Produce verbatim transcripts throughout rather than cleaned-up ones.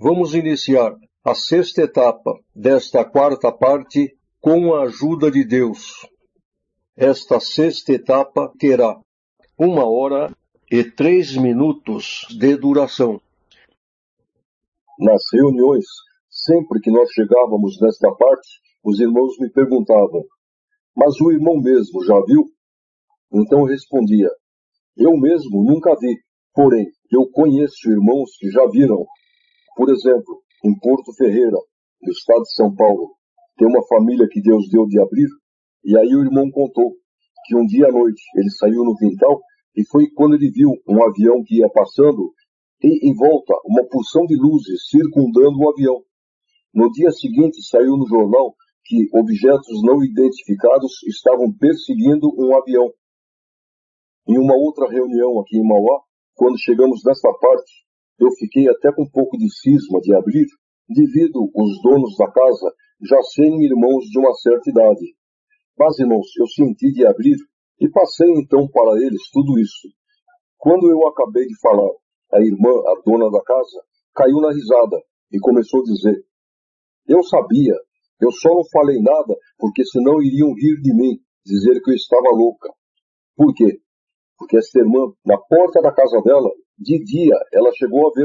Vamos iniciar a sexta etapa desta quarta parte com a ajuda de Deus. Esta sexta etapa terá uma hora e três minutos de duração. Nas reuniões, sempre que nós chegávamos nesta parte, os irmãos me perguntavam: mas o irmão mesmo já viu? Então eu respondia: eu mesmo nunca vi, porém eu conheço irmãos que já viram. Por exemplo, em Porto Ferreira, no estado de São Paulo, tem uma família que Deus deu de abrir, e aí o irmão contou que um dia à noite ele saiu no quintal e foi quando ele viu um avião que ia passando e em volta uma porção de luzes circundando o avião. No dia seguinte saiu no jornal que objetos não identificados estavam perseguindo um avião. Em uma outra reunião aqui em Mauá, quando chegamos nesta parte, eu fiquei até com um pouco de cisma de abrir, devido os donos da casa já serem irmãos de uma certa idade. Mas, irmãos, eu senti de abrir e passei então para eles tudo isso. Quando eu acabei de falar, a irmã, a dona da casa, caiu na risada e começou a dizer: eu sabia, eu só não falei nada porque senão iriam rir de mim, dizer que eu estava louca. Por quê? Porque esta irmã, na porta da casa dela, de dia, ela chegou a ver.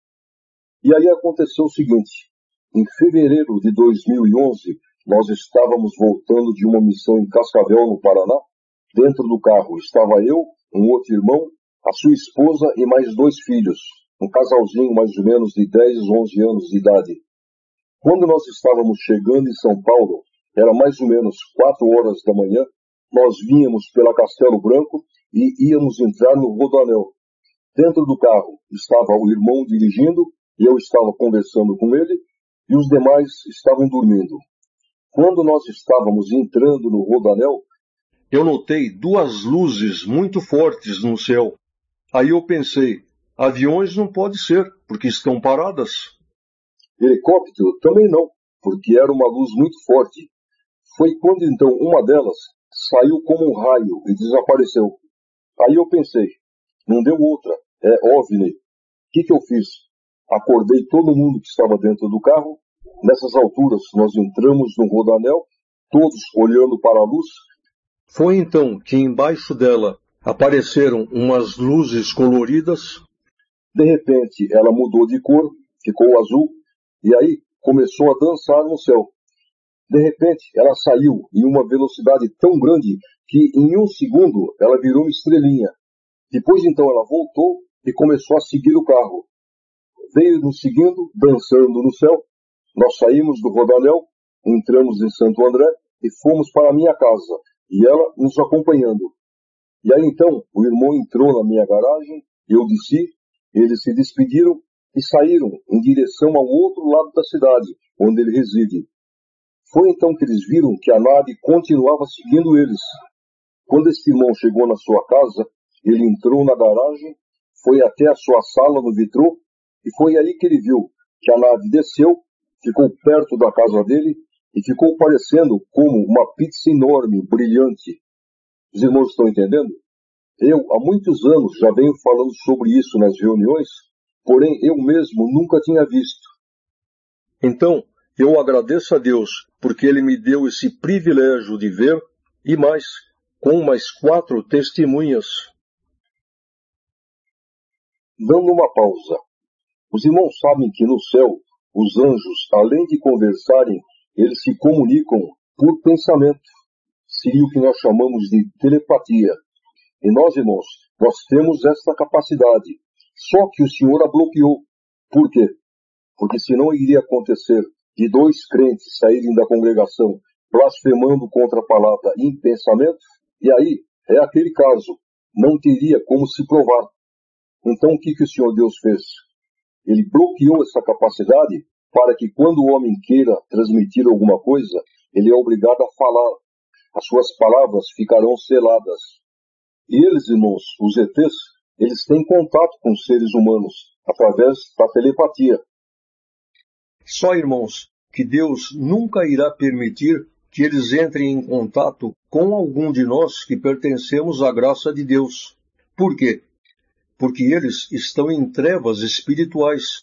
E aí aconteceu o seguinte: em fevereiro de dois mil e onze, nós estávamos voltando de uma missão em Cascavel, no Paraná. Dentro do carro estava eu, um outro irmão, a sua esposa e mais dois filhos, um casalzinho mais ou menos de dez, onze anos de idade. Quando nós estávamos chegando em São Paulo, era mais ou menos quatro horas da manhã, nós vínhamos pela Castelo Branco e íamos entrar no Rodoanel. Dentro do carro estava o irmão dirigindo, e eu estava conversando com ele, e os demais estavam dormindo. Quando nós estávamos entrando no Rodoanel, eu notei duas luzes muito fortes no céu. Aí eu pensei, aviões não pode ser, porque estão paradas. Helicóptero também não, porque era uma luz muito forte. Foi quando então uma delas saiu como um raio e desapareceu. Aí eu pensei, não deu outra, é OVNI. O que que eu fiz? Acordei todo mundo que estava dentro do carro. Nessas alturas nós entramos no Rodoanel, todos olhando para a luz. Foi então que embaixo dela apareceram umas luzes coloridas. De repente ela mudou de cor, ficou azul, e aí começou a dançar no céu. De repente ela saiu em uma velocidade tão grande que em um segundo ela virou uma estrelinha. Depois então ela voltou e começou a seguir o carro. Veio nos seguindo, dançando no céu. Nós saímos do Rodoanel, entramos em Santo André e fomos para a minha casa, e ela nos acompanhando. E aí então o irmão entrou na minha garagem, eu desci, eles se despediram e saíram em direção ao outro lado da cidade, onde ele reside. Foi então que eles viram que a nave continuava seguindo eles. Quando este irmão chegou na sua casa, ele entrou na garagem, foi até a sua sala no vitrô, e foi aí que ele viu que a nave desceu, ficou perto da casa dele e ficou parecendo como uma pizza enorme, brilhante. Os irmãos estão entendendo? Eu, há muitos anos, já venho falando sobre isso nas reuniões, porém eu mesmo nunca tinha visto. Então, eu agradeço a Deus, porque Ele me deu esse privilégio de ver, e mais, com mais quatro testemunhas. Dando uma pausa. Os irmãos sabem que no céu, os anjos, além de conversarem, eles se comunicam por pensamento. Seria o que nós chamamos de telepatia. E nós, irmãos, nós temos essa capacidade. Só que o Senhor a bloqueou. Por quê? Porque senão iria acontecer de dois crentes saírem da congregação blasfemando contra a palavra em pensamento, e aí é aquele caso, não teria como se provar. Então o que que o Senhor Deus fez? Ele bloqueou essa capacidade para que quando o homem queira transmitir alguma coisa, ele é obrigado a falar. As suas palavras ficarão seladas. E eles, irmãos, os E Tês, eles têm contato com os seres humanos através da telepatia. Só, irmãos, que Deus nunca irá permitir que eles entrem em contato com algum de nós que pertencemos à graça de Deus. Por quê? Porque eles estão em trevas espirituais.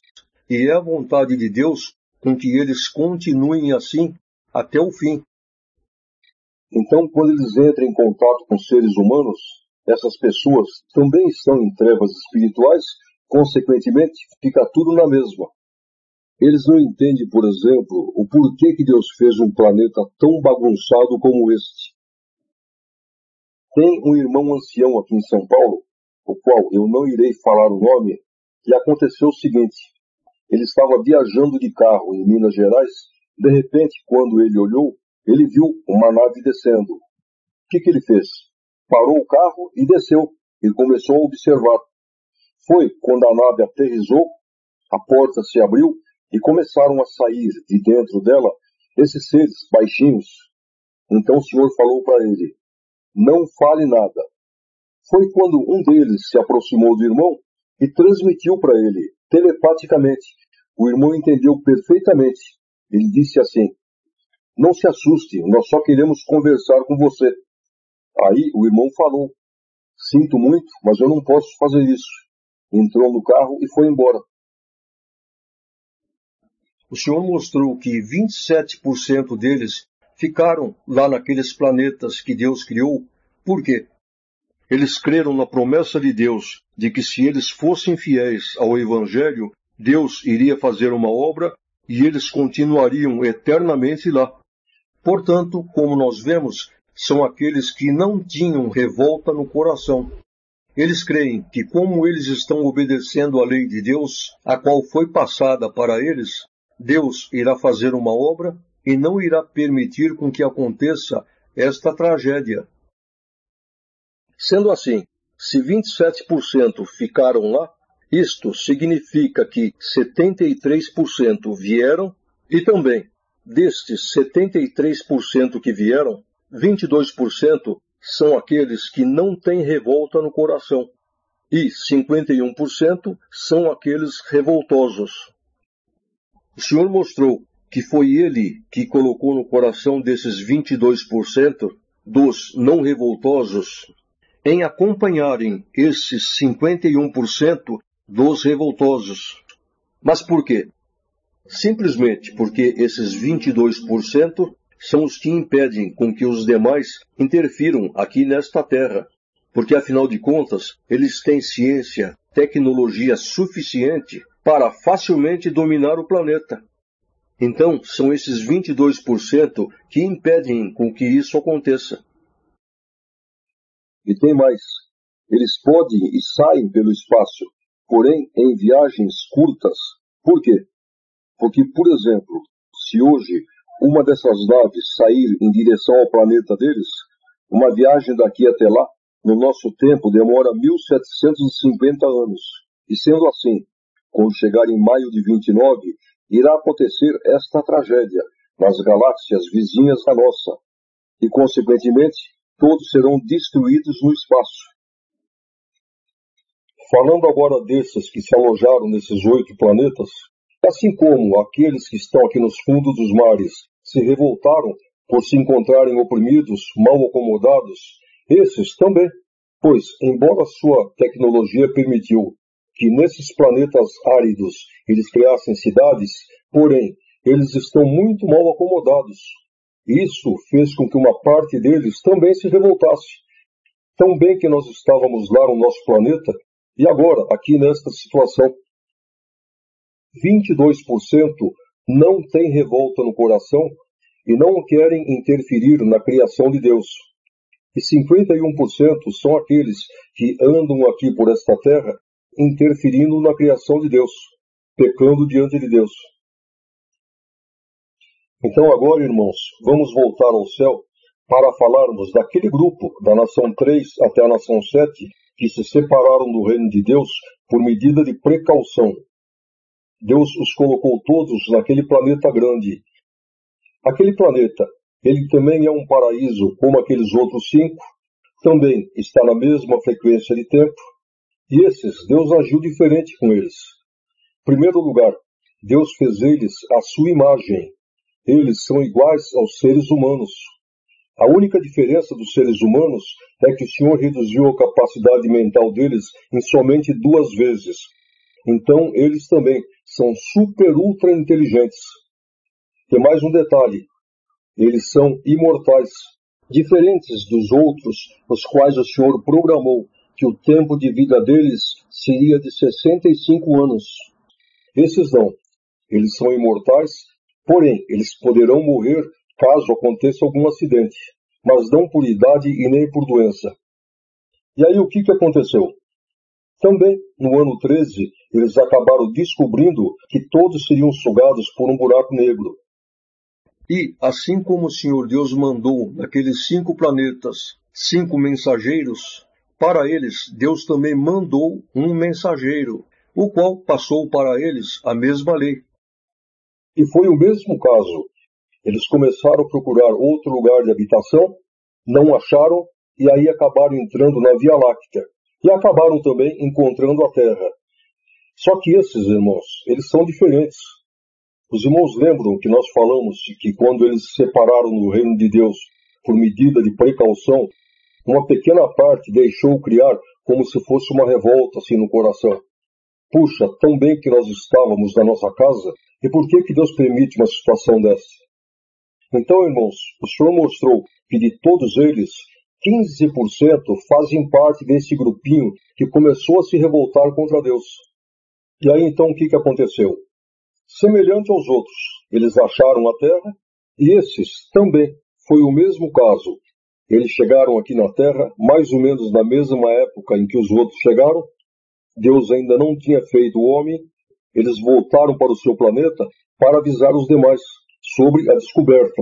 e é a vontade de Deus com que eles continuem assim até o fim. Então, quando eles entram em contato com seres humanos, essas pessoas também estão em trevas espirituais, consequentemente, fica tudo na mesma. Eles não entendem, por exemplo, o porquê que Deus fez um planeta tão bagunçado como este. Tem um irmão ancião aqui em São Paulo, o qual eu não irei falar o nome, e aconteceu o seguinte: ele estava viajando de carro em Minas Gerais, de repente, quando ele olhou, ele viu uma nave descendo. O que, que ele fez? Parou o carro e desceu, e começou a observar. Foi quando a nave aterrissou, a porta se abriu, e começaram a sair de dentro dela esses seres baixinhos. Então o Senhor falou para ele: não fale nada. Foi quando um deles se aproximou do irmão e transmitiu para ele, telepaticamente. O irmão entendeu perfeitamente. Ele disse assim: não se assuste, nós só queremos conversar com você. Aí o irmão falou: sinto muito, mas eu não posso fazer isso. Entrou no carro e foi embora. O Senhor mostrou que vinte e sete por cento deles ficaram lá naqueles planetas que Deus criou. Por quê? Eles creram na promessa de Deus de que se eles fossem fiéis ao Evangelho, Deus iria fazer uma obra e eles continuariam eternamente lá. Portanto, como nós vemos, são aqueles que não tinham revolta no coração. Eles creem que como eles estão obedecendo à lei de Deus, a qual foi passada para eles, Deus irá fazer uma obra e não irá permitir com que aconteça esta tragédia. Sendo assim, se vinte e sete por cento ficaram lá, isto significa que setenta e três por cento vieram e também, destes setenta e três por cento que vieram, vinte e dois por cento são aqueles que não têm revolta no coração e cinquenta e um por cento são aqueles revoltosos. O Senhor mostrou que foi Ele que colocou no coração desses vinte e dois por cento dos não revoltosos em acompanharem esses cinquenta e um por cento dos revoltosos. Mas por quê? Simplesmente porque esses vinte e dois por cento são os que impedem com que os demais interfiram aqui nesta terra. Porque, afinal de contas, eles têm ciência, tecnologia suficiente para facilmente dominar o planeta. Então, são esses vinte e dois por cento que impedem com que isso aconteça. E tem mais. Eles podem e saem pelo espaço, porém em viagens curtas. Por quê? Porque, por exemplo, se hoje uma dessas naves sair em direção ao planeta deles, uma viagem daqui até lá, no nosso tempo, demora mil setecentos e cinquenta anos. E sendo assim, quando chegar em maio de vinte e nove, irá acontecer esta tragédia nas galáxias vizinhas da nossa. E, consequentemente, todos serão destruídos no espaço. Falando agora desses que se alojaram nesses oito planetas, assim como aqueles que estão aqui nos fundos dos mares se revoltaram por se encontrarem oprimidos, mal acomodados, esses também, pois, embora sua tecnologia permitiu que nesses planetas áridos eles criassem cidades, porém, eles estão muito mal acomodados. Isso fez com que uma parte deles também se revoltasse. Tão bem que nós estávamos lá no nosso planeta, e agora, aqui nesta situação, vinte e dois por cento não têm revolta no coração e não querem interferir na criação de Deus. E cinquenta e um por cento são aqueles que andam aqui por esta terra interferindo na criação de Deus, pecando diante de Deus. Então agora, irmãos, vamos voltar ao céu para falarmos daquele grupo, da nação três até a nação sete, que se separaram do reino de Deus por medida de precaução. Deus os colocou todos naquele planeta grande. Aquele planeta, ele também é um paraíso como aqueles outros cinco, também está na mesma frequência de tempo, e esses, Deus agiu diferente com eles. Em primeiro lugar, Deus fez eles à sua imagem. Eles são iguais aos seres humanos. A única diferença dos seres humanos é que o Senhor reduziu a capacidade mental deles em somente duas vezes. Então, eles também são super ultra inteligentes. Tem mais um detalhe. Eles são imortais, diferentes dos outros, os quais o Senhor programou que o tempo de vida deles seria de sessenta e cinco anos. Esses não. Eles são imortais, porém, eles poderão morrer caso aconteça algum acidente, mas não por idade e nem por doença. E aí o que, que aconteceu? Também, no ano treze, eles acabaram descobrindo que todos seriam sugados por um buraco negro. E, assim como o Senhor Deus mandou naqueles cinco planetas cinco mensageiros, para eles Deus também mandou um mensageiro, o qual passou para eles a mesma lei. E foi o mesmo caso. Eles começaram a procurar outro lugar de habitação, não acharam, e aí acabaram entrando na Via Láctea. E acabaram também encontrando a Terra. Só que esses irmãos, eles são diferentes. Os irmãos lembram que nós falamos que quando eles se separaram do reino de Deus por medida de precaução, uma pequena parte deixou criar como se fosse uma revolta assim no coração. Puxa, tão bem que nós estávamos na nossa casa, e por que que Deus permite uma situação dessa? Então, irmãos, o Senhor mostrou que de todos eles, quinze por cento fazem parte desse grupinho que começou a se revoltar contra Deus. E aí então o que, que aconteceu? Semelhante aos outros, eles acharam a terra, e esses também foi o mesmo caso. Eles chegaram aqui na terra, mais ou menos na mesma época em que os outros chegaram. Deus ainda não tinha feito o homem. Eles voltaram para o seu planeta para avisar os demais sobre a descoberta.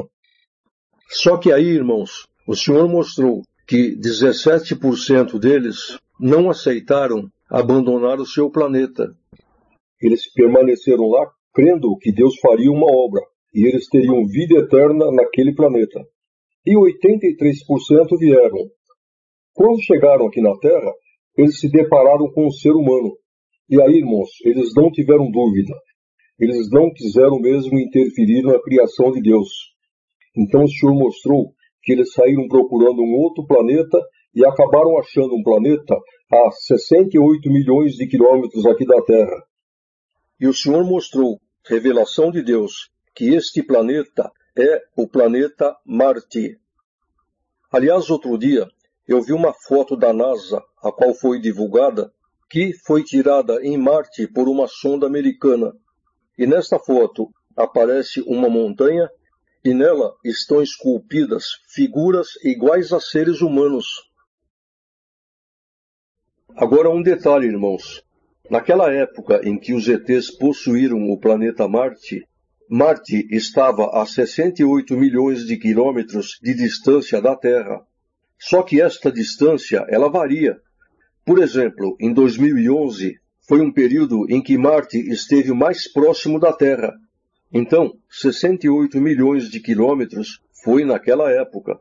Só que aí, irmãos, o Senhor mostrou que dezessete por cento deles não aceitaram abandonar o seu planeta. Eles permaneceram lá, crendo que Deus faria uma obra, e eles teriam vida eterna naquele planeta. E oitenta e três por cento vieram. Quando chegaram aqui na Terra, eles se depararam com um ser humano. E aí, irmãos, eles não tiveram dúvida. Eles não quiseram mesmo interferir na criação de Deus. Então o Senhor mostrou que eles saíram procurando um outro planeta e acabaram achando um planeta a sessenta e oito milhões de quilômetros aqui da Terra. E o Senhor mostrou, revelação de Deus, que este planeta é o planeta Marte. Aliás, outro dia, eu vi uma foto da NASA, a qual foi divulgada, que foi tirada em Marte por uma sonda americana. E nesta foto aparece uma montanha e nela estão esculpidas figuras iguais a seres humanos. Agora um detalhe, irmãos. Naquela época em que os E Tês possuíram o planeta Marte, Marte estava a sessenta e oito milhões de quilômetros de distância da Terra. Só que esta distância, ela varia. Por exemplo, em dois mil e onze, foi um período em que Marte esteve mais próximo da Terra. Então, sessenta e oito milhões de quilômetros foi naquela época.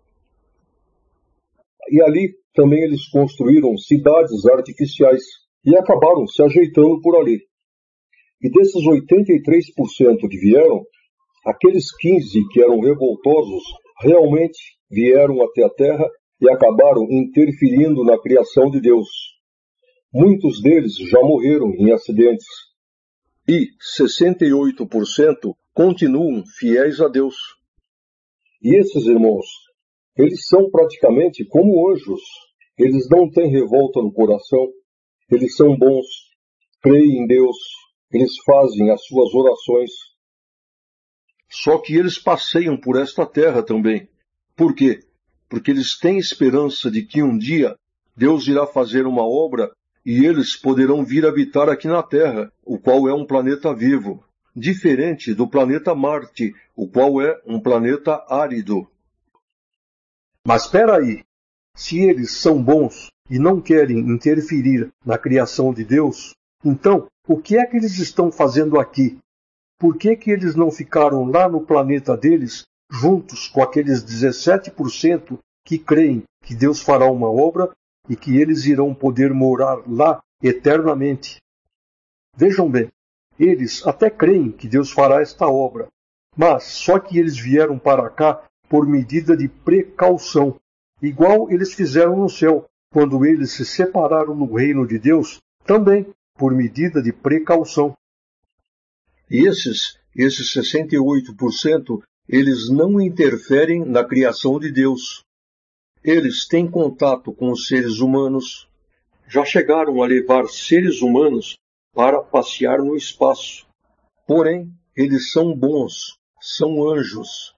E ali também eles construíram cidades artificiais e acabaram se ajeitando por ali. E desses oitenta e três por cento que vieram, aqueles quinze por cento que eram revoltosos realmente vieram até a Terra e acabaram interferindo na criação de Deus. Muitos deles já morreram em acidentes. E sessenta e oito por cento continuam fiéis a Deus. E esses irmãos, eles são praticamente como anjos. Eles não têm revolta no coração. Eles são bons, creem em Deus, eles fazem as suas orações. Só que eles passeiam por esta terra também. Por quê? Porque eles têm esperança de que um dia Deus irá fazer uma obra e eles poderão vir habitar aqui na Terra, o qual é um planeta vivo, diferente do planeta Marte, o qual é um planeta árido. Mas espera aí, se eles são bons e não querem interferir na criação de Deus, então o que é que eles estão fazendo aqui? Por que que eles não ficaram lá no planeta deles, juntos com aqueles dezessete por cento que creem que Deus fará uma obra e que eles irão poder morar lá eternamente? Vejam bem, eles até creem que Deus fará esta obra, mas só que eles vieram para cá por medida de precaução, igual eles fizeram no céu, quando eles se separaram no reino de Deus, também por medida de precaução. E esses, esses sessenta e oito por cento, eles não interferem na criação de Deus. Eles têm contato com os seres humanos, já chegaram a levar seres humanos para passear no espaço. Porém, eles são bons, são anjos.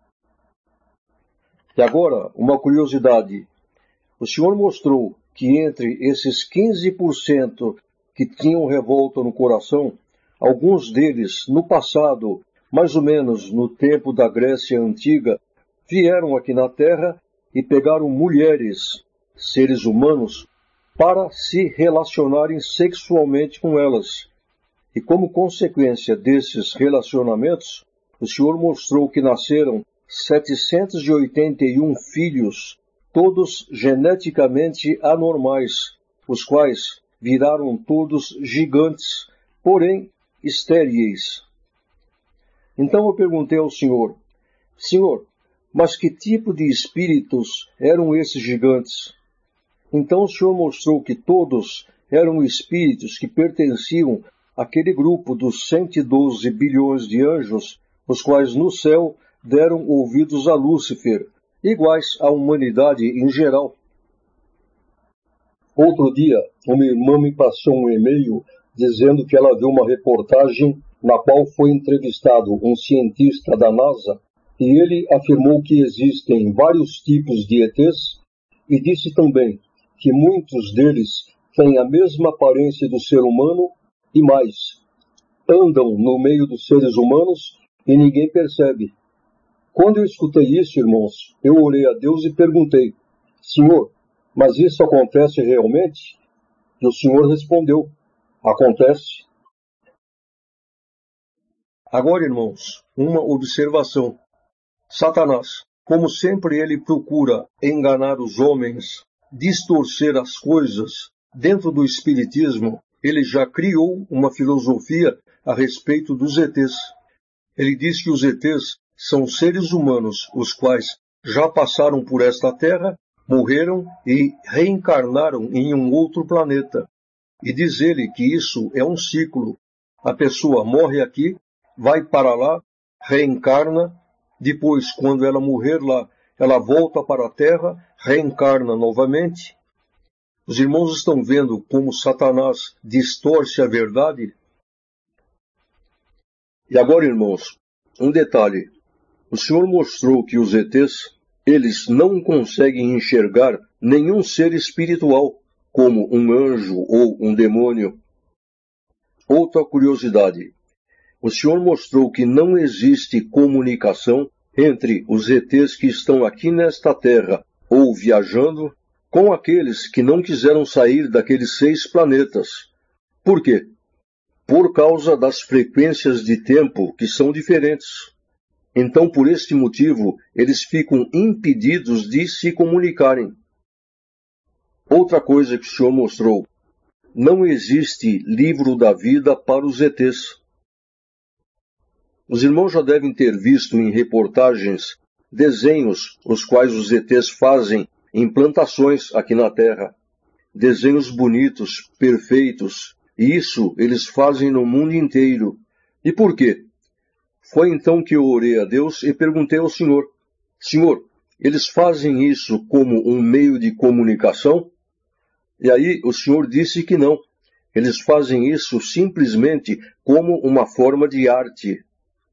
E agora, uma curiosidade. O Senhor mostrou que entre esses quinze por cento que tinham revolta no coração, alguns deles, no passado, mais ou menos no tempo da Grécia Antiga, vieram aqui na Terra e pegaram mulheres, seres humanos, para se relacionarem sexualmente com elas. E como consequência desses relacionamentos, o Senhor mostrou que nasceram setecentos e oitenta e um filhos, todos geneticamente anormais, os quais viraram todos gigantes, porém estéreis. Então eu perguntei ao Senhor, Senhor, mas que tipo de espíritos eram esses gigantes? Então o Senhor mostrou que todos eram espíritos que pertenciam àquele grupo dos cento e doze bilhões de anjos, os quais no céu deram ouvidos a Lúcifer, iguais à humanidade em geral. Outro dia, uma irmã me passou um e-mail dizendo que ela viu uma reportagem na qual foi entrevistado um cientista da NASA e ele afirmou que existem vários tipos de E Tês e disse também que muitos deles têm a mesma aparência do ser humano e mais, andam no meio dos seres humanos e ninguém percebe. Quando eu escutei isso, irmãos, eu orei a Deus e perguntei, Senhor, mas isso acontece realmente? E o Senhor respondeu, acontece. Agora, irmãos, uma observação. Satanás, como sempre ele procura enganar os homens, distorcer as coisas, dentro do Espiritismo, ele já criou uma filosofia a respeito dos E Tês. Ele diz que os E Tês são seres humanos, os quais já passaram por esta Terra, morreram e reencarnaram em um outro planeta. E diz ele que isso é um ciclo. A pessoa morre aqui, vai para lá, reencarna, depois, quando ela morrer lá, ela volta para a Terra, reencarna novamente. Os irmãos estão vendo como Satanás distorce a verdade? E agora, irmãos, um detalhe. O Senhor mostrou que os E Tês, eles não conseguem enxergar nenhum ser espiritual, como um anjo ou um demônio. Outra curiosidade. O Senhor mostrou que não existe comunicação entre os E Tês que estão aqui nesta Terra ou viajando com aqueles que não quiseram sair daqueles seis planetas. Por quê? Por causa das frequências de tempo que são diferentes. Então, por este motivo, eles ficam impedidos de se comunicarem. Outra coisa que o Senhor mostrou. Não existe livro da vida para os E Tês. Os irmãos já devem ter visto em reportagens desenhos os quais os E Tês fazem em plantações aqui na Terra. Desenhos bonitos, perfeitos. E isso eles fazem no mundo inteiro. E por quê? Foi então que eu orei a Deus e perguntei ao Senhor, Senhor, eles fazem isso como um meio de comunicação? E aí o Senhor disse que não. Eles fazem isso simplesmente como uma forma de arte.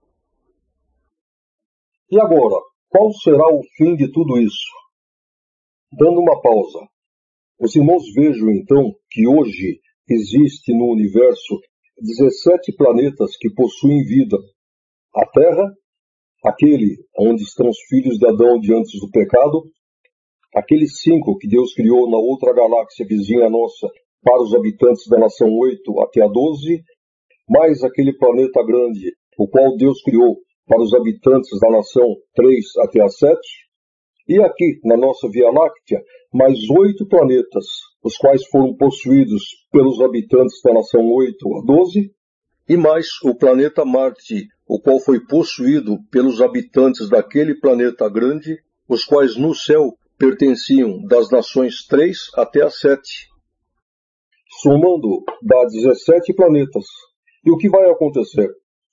E agora, qual será o fim de tudo isso? Dando uma pausa. Os irmãos vejam então que hoje existe no universo dezessete planetas que possuem vida. A Terra, aquele onde estão os filhos de Adão de antes do pecado, aqueles cinco que Deus criou na outra galáxia vizinha nossa para os habitantes da nação oito até a doze, mais aquele planeta grande, o qual Deus criou para os habitantes da nação três até a sete, e aqui na nossa Via Láctea, mais oito planetas, os quais foram possuídos pelos habitantes da nação oito a doze, e mais o planeta Marte, o qual foi possuído pelos habitantes daquele planeta grande, os quais no céu pertenciam das nações três até a sete. Somando, dá dezessete planetas. E o que vai acontecer?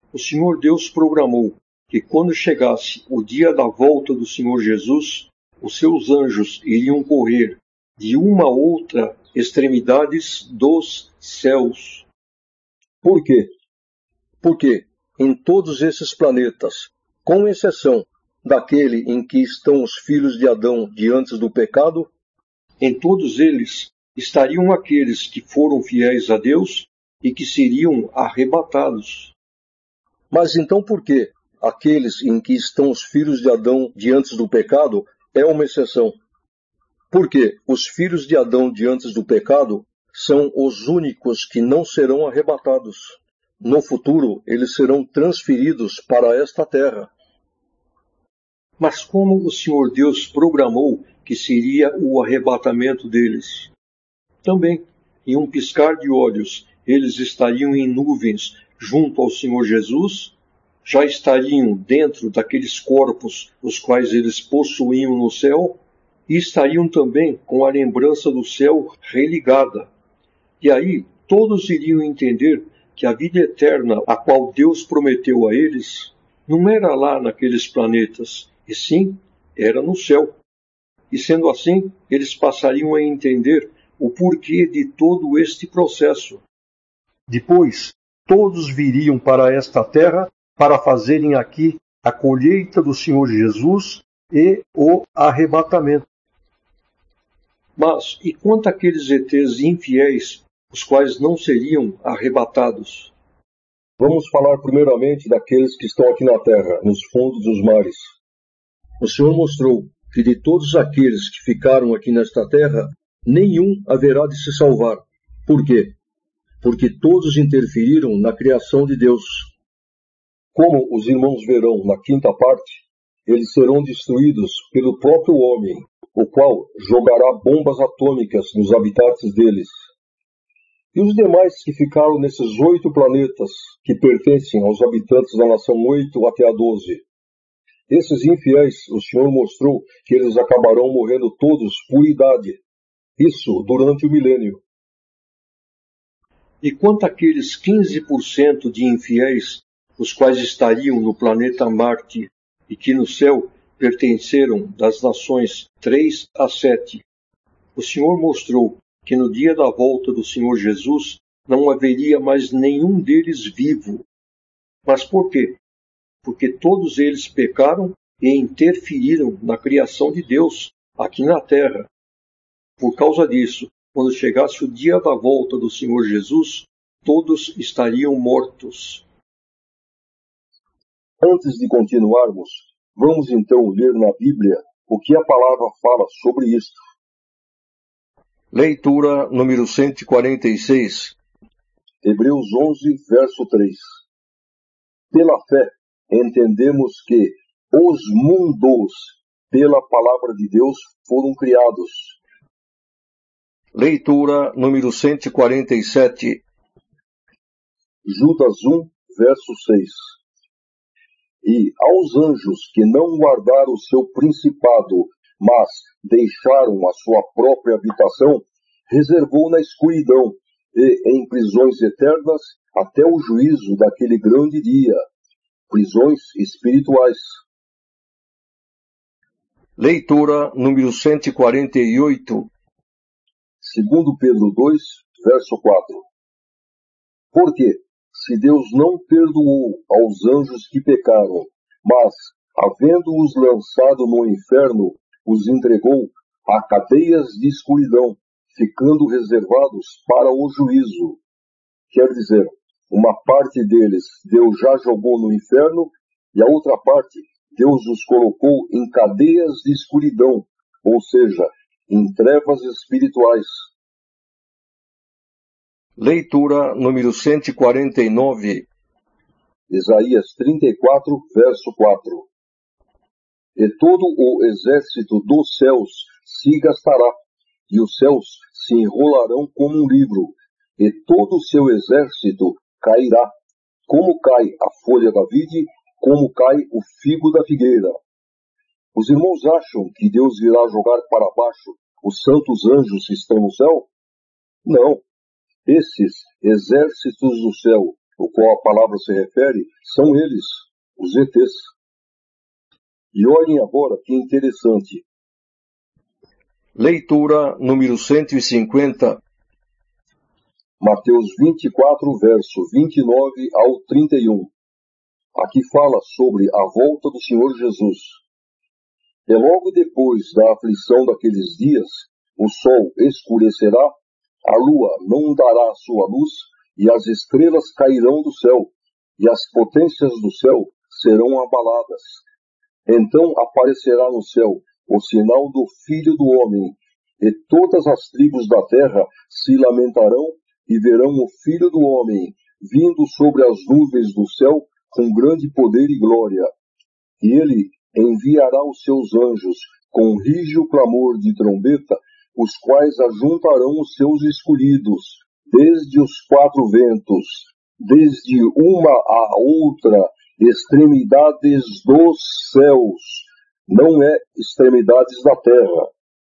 o Senhor Deus programou que quando chegasse o dia da volta do Senhor Jesus, os seus anjos iriam correr de uma a outra extremidades dos céus. Por quê? Porque em todos esses planetas, com exceção daquele em que estão os filhos de Adão diante do pecado, em todos eles estariam aqueles que foram fiéis a Deus e que seriam arrebatados. Mas então por que aqueles em que estão os filhos de Adão diante do pecado é uma exceção? Porque os filhos de Adão diante do pecado são os únicos que não serão arrebatados. No futuro, eles serão transferidos para esta terra. Mas como o Senhor Deus programou que seria o arrebatamento deles? Também, em um piscar de olhos, eles estariam em nuvens junto ao Senhor Jesus, já estariam dentro daqueles corpos os quais eles possuíam no céu, e estariam também com a lembrança do céu religada. E aí todos iriam entender que a vida eterna a qual Deus prometeu a eles não era lá naqueles planetas, e sim era no céu. E sendo assim, eles passariam a entender o porquê de todo este processo. Depois, todos viriam para esta terra para fazerem aqui a colheita do Senhor Jesus e o arrebatamento. Mas, e quanto àqueles E Tês infiéis, os quais não seriam arrebatados? Vamos falar primeiramente daqueles que estão aqui na terra, nos fundos dos mares. O Senhor mostrou que de todos aqueles que ficaram aqui nesta terra, nenhum haverá de se salvar. Por quê? Porque todos interferiram na criação de Deus. Como os irmãos verão na quinta parte, eles serão destruídos pelo próprio homem, o qual jogará bombas atômicas nos habitantes deles. E os demais que ficaram nesses oito planetas, que pertencem aos habitantes da nação oito até a doze. Esses infiéis, o Senhor mostrou que eles acabarão morrendo todos por idade. Isso durante o milênio. E quanto àqueles quinze por cento de infiéis, os quais estariam no planeta Marte e que no céu pertenceram das nações três a sete, o Senhor mostrou que no dia da volta do Senhor Jesus não haveria mais nenhum deles vivo. Mas por quê? Porque todos eles pecaram e interferiram na criação de Deus aqui na terra. Por causa disso, quando chegasse o dia da volta do Senhor Jesus, todos estariam mortos. Antes de continuarmos, vamos então ler na Bíblia o que a palavra fala sobre isto. Leitura número cento e quarenta e seis. Hebreus onze, verso três. Pela fé, entendemos que os mundos, pela palavra de Deus, foram criados. Leitura número cento e quarenta e sete. Judas um, verso seis. E aos anjos que não guardaram o seu principado, mas deixaram a sua própria habitação, reservou na escuridão e em prisões eternas até o juízo daquele grande dia, prisões espirituais. Leitura número cento e quarenta e oito. Segundo Pedro dois, verso quatro. Porque, se Deus não perdoou aos anjos que pecaram, mas, havendo-os lançado no inferno, os entregou a cadeias de escuridão, ficando reservados para o juízo. Quer dizer, uma parte deles Deus já jogou no inferno, e a outra parte Deus os colocou em cadeias de escuridão, ou seja, em trevas espirituais. Leitura número cento e quarenta e nove. Isaías trinta e quatro, verso quatro. E todo o exército dos céus se gastará, e os céus se enrolarão como um livro, e todo o seu exército cairá, como cai a folha da vide, como cai o figo da figueira. Os irmãos acham que Deus irá jogar para baixo os santos anjos que estão no céu? Não. Esses exércitos do céu o qual a palavra se refere, são eles, os E Tês. E olhem agora que interessante. Leitura número cento e cinquenta. Mateus vinte e quatro, verso vinte e nove ao trinta e um. Aqui fala sobre a volta do Senhor Jesus. E logo depois da aflição daqueles dias, o sol escurecerá, a lua não dará sua luz, e as estrelas cairão do céu, e as potências do céu serão abaladas. Então aparecerá no céu o sinal do Filho do Homem, e todas as tribos da terra se lamentarão e verão o Filho do Homem vindo sobre as nuvens do céu com grande poder e glória. E ele enviará os seus anjos com rígido clamor de trombeta, os quais ajuntarão os seus escolhidos, desde os quatro ventos, desde uma a outra extremidades dos céus, não é extremidades da terra.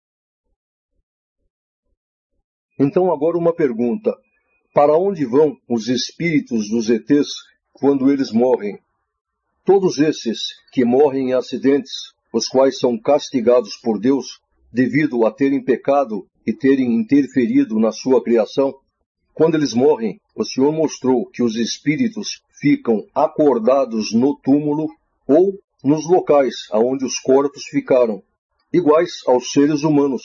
Então agora uma pergunta. Para onde vão os espíritos dos E Tês quando eles morrem? Todos esses que morrem em acidentes, os quais são castigados por Deus devido a terem pecado e terem interferido na sua criação, quando eles morrem, o Senhor mostrou que os espíritos ficam acordados no túmulo ou nos locais aonde os corpos ficaram, iguais aos seres humanos.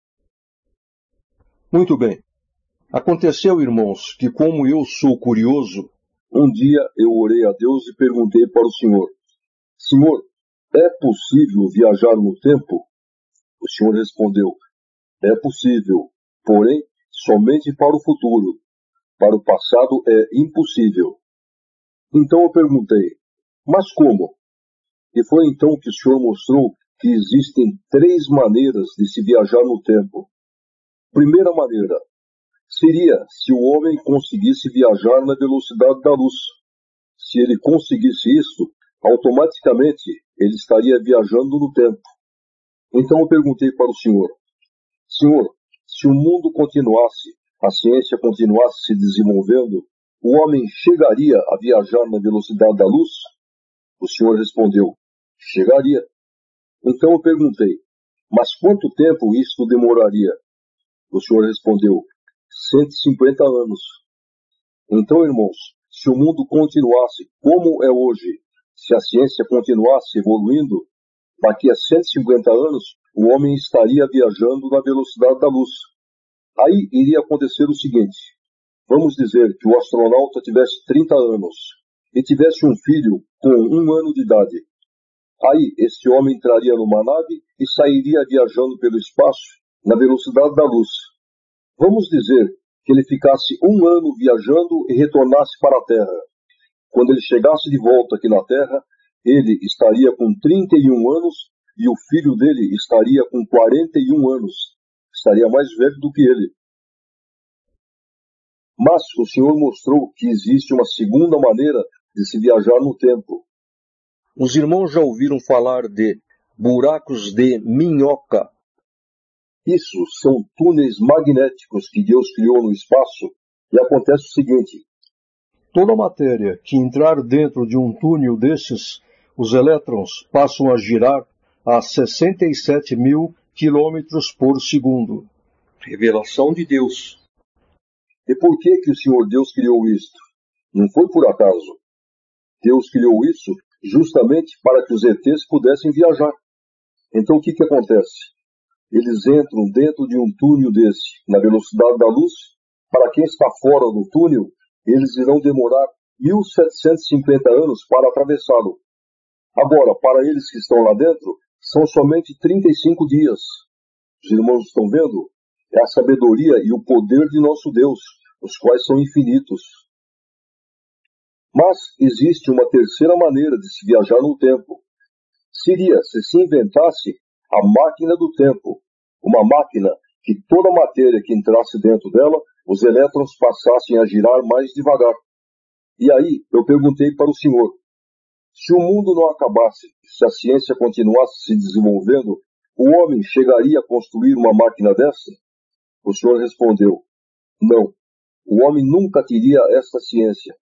Muito bem. Aconteceu, irmãos, que como eu sou curioso, um dia eu orei a Deus e perguntei para o Senhor: Senhor, é possível viajar no tempo? O Senhor respondeu: é possível, porém, somente para o futuro. Para o passado é impossível. Então eu perguntei: mas como? E foi então que o Senhor mostrou que existem três maneiras de se viajar no tempo. Primeira maneira seria se o homem conseguisse viajar na velocidade da luz. Se ele conseguisse isso, automaticamente ele estaria viajando no tempo. Então eu perguntei para o Senhor: Senhor, se o mundo continuasse, a ciência continuasse se desenvolvendo, o homem chegaria a viajar na velocidade da luz? O Senhor respondeu: chegaria. Então eu perguntei: mas quanto tempo isso demoraria? O Senhor respondeu: cento e cinquenta anos. Então, irmãos, se o mundo continuasse como é hoje, se a ciência continuasse evoluindo, daqui a cento e cinquenta anos, o homem estaria viajando na velocidade da luz. Aí iria acontecer o seguinte: vamos dizer que o astronauta tivesse trinta anos e tivesse um filho com um ano de idade. Aí, este homem entraria numa nave e sairia viajando pelo espaço na velocidade da luz. Vamos dizer que ele ficasse um ano viajando e retornasse para a Terra. Quando ele chegasse de volta aqui na Terra, ele estaria com trinta e um anos e o filho dele estaria com quarenta e um anos. Estaria mais velho do que ele. Mas o Senhor mostrou que existe uma segunda maneira de se viajar no tempo. Os irmãos já ouviram falar de buracos de minhoca? Isso são túneis magnéticos que Deus criou no espaço, e acontece o seguinte: toda matéria que entrar dentro de um túnel desses, os elétrons passam a girar a sessenta e sete mil quilômetros por segundo. Revelação de Deus. E por que que o Senhor Deus criou isto? Não foi por acaso. Deus criou isso justamente para que os E Tês pudessem viajar. Então o que que acontece? Eles entram dentro de um túnel desse, na velocidade da luz. Para quem está fora do túnel, eles irão demorar mil setecentos e cinquenta anos para atravessá-lo. Agora, para eles que estão lá dentro, são somente trinta e cinco dias. Os irmãos estão vendo? É a sabedoria e o poder de nosso Deus, os quais são infinitos. Mas existe uma terceira maneira de se viajar no tempo. Seria se se inventasse a máquina do tempo, uma máquina que toda matéria que entrasse dentro dela, os elétrons passassem a girar mais devagar. E aí eu perguntei para o Senhor: se o mundo não acabasse, se a ciência continuasse se desenvolvendo, o homem chegaria a construir uma máquina dessa? O Senhor respondeu: não, o homem nunca teria essa ciência.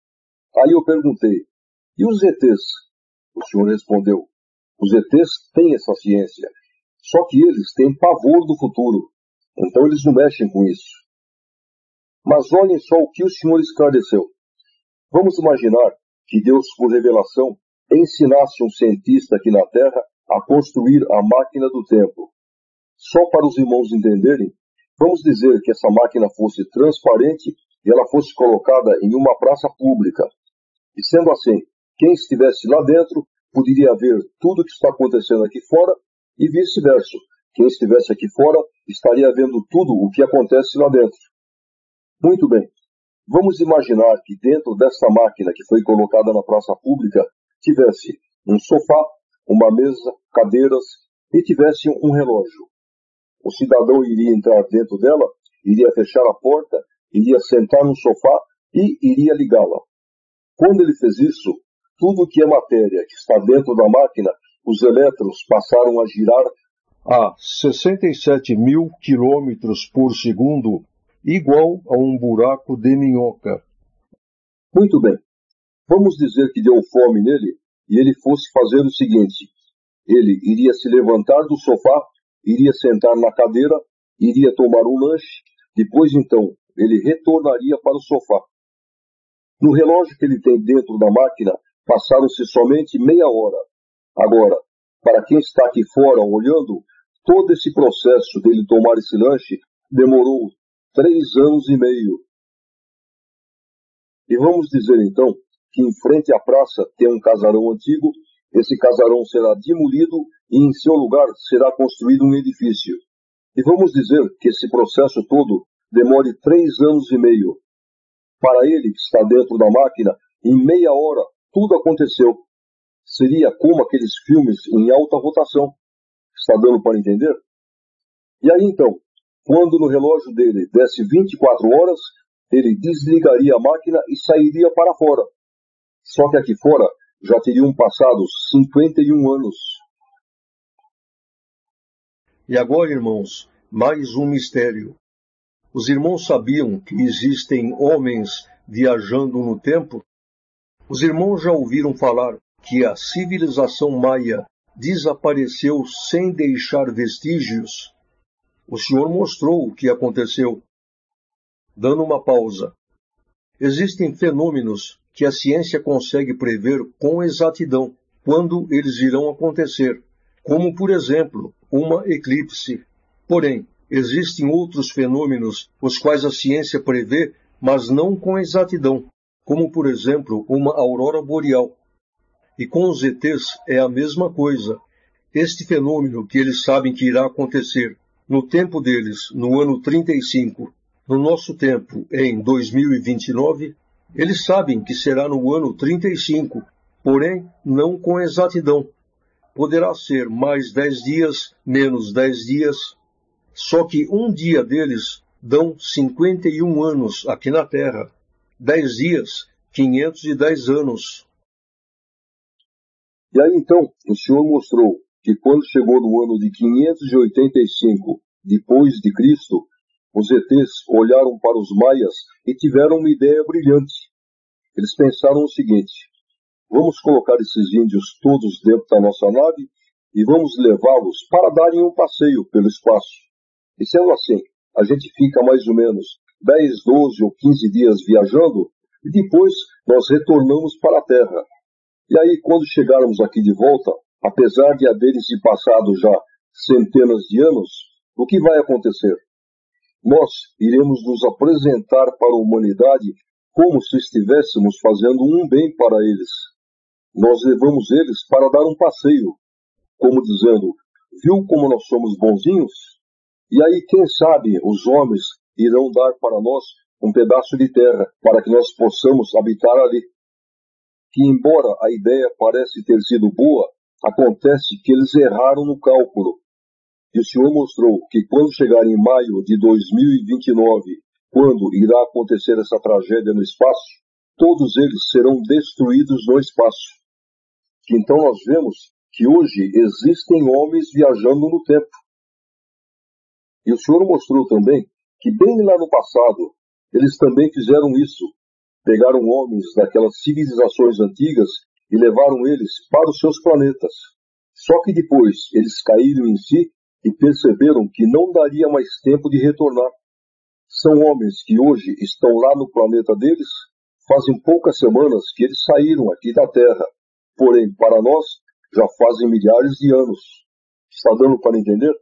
Aí eu perguntei, e os E Tês? O senhor respondeu, os E Tês têm essa ciência, só que eles têm pavor do futuro, então eles não mexem com isso. Mas olhem só o que o senhor esclareceu. Vamos imaginar que Deus, por revelação, ensinasse um cientista aqui na Terra a construir a máquina do tempo. Só para os irmãos entenderem, vamos dizer que essa máquina fosse transparente e ela fosse colocada em uma praça pública. E sendo assim, quem estivesse lá dentro poderia ver tudo o que está acontecendo aqui fora e vice-versa. Quem estivesse aqui fora estaria vendo tudo o que acontece lá dentro. Muito bem. Vamos imaginar que dentro dessa máquina que foi colocada na praça pública tivesse um sofá, uma mesa, cadeiras e tivesse um relógio. O cidadão iria entrar dentro dela, iria fechar a porta, iria sentar no sofá e iria ligá-la. Quando ele fez isso, tudo que é matéria que está dentro da máquina, os elétrons passaram a girar a sessenta e sete mil quilômetros por segundo, igual a um buraco de minhoca. Muito bem. Vamos dizer que deu fome nele e ele fosse fazer o seguinte. Ele iria se levantar do sofá, iria sentar na cadeira, iria tomar um lanche, depois então ele retornaria para o sofá. No relógio que ele tem dentro da máquina, passaram-se somente meia hora. Agora, para quem está aqui fora olhando, todo esse processo dele tomar esse lanche demorou três anos e meio. E vamos dizer então que em frente à praça tem um casarão antigo, esse casarão será demolido e em seu lugar será construído um edifício. E vamos dizer que esse processo todo demore três anos e meio. Para ele que está dentro da máquina, em meia hora tudo aconteceu. Seria como aqueles filmes em alta rotação. Está dando para entender? E aí então, quando no relógio dele desse vinte e quatro horas, ele desligaria a máquina e sairia para fora. Só que aqui fora já teriam passado cinquenta e um anos. E agora, irmãos, mais um mistério. Os irmãos sabiam que existem homens viajando no tempo? Os irmãos já ouviram falar que a civilização maia desapareceu sem deixar vestígios? O Senhor mostrou o que aconteceu. Dando uma pausa. Existem fenômenos que a ciência consegue prever com exatidão quando eles irão acontecer, como, por exemplo, uma eclipse. Porém, existem outros fenômenos os quais a ciência prevê, mas não com exatidão, como, por exemplo, uma aurora boreal. E com os E Tês é a mesma coisa. Este fenômeno que eles sabem que irá acontecer no tempo deles, no ano trinta e cinco, no nosso tempo, em dois mil e vinte e nove, eles sabem que será no ano trinta e cinco, porém não com exatidão. Poderá ser mais dez dias, menos dez dias, só que um dia deles dão cinquenta e um anos aqui na Terra. dez dias, quinhentos e dez anos. E aí então, o Senhor mostrou que quando chegou no ano de quinhentos e oitenta e cinco depois de Cristo, os E Tês olharam para os maias e tiveram uma ideia brilhante. Eles pensaram o seguinte: vamos colocar esses índios todos dentro da nossa nave e vamos levá-los para darem um passeio pelo espaço. E sendo assim, a gente fica mais ou menos dez, doze ou quinze dias viajando e depois nós retornamos para a Terra. E aí, quando chegarmos aqui de volta, apesar de haverem se passado já centenas de anos, o que vai acontecer? Nós iremos nos apresentar para a humanidade como se estivéssemos fazendo um bem para eles. Nós levamos eles para dar um passeio, como dizendo, viu como nós somos bonzinhos? E aí, quem sabe, os homens irão dar para nós um pedaço de terra, para que nós possamos habitar ali. Que embora a ideia parece ter sido boa, acontece que eles erraram no cálculo. E o Senhor mostrou que quando chegar em maio de dois mil e vinte e nove, quando irá acontecer essa tragédia no espaço, todos eles serão destruídos no espaço. Então nós vemos que hoje existem homens viajando no tempo. E o Senhor mostrou também que bem lá no passado, eles também fizeram isso. pegaram homens daquelas civilizações antigas e levaram eles para os seus planetas. Só que depois eles caíram em si e perceberam que não daria mais tempo de retornar. São homens que hoje estão lá no planeta deles, fazem poucas semanas que eles saíram aqui da Terra. Porém, para nós, já fazem milhares de anos. Está dando para entender?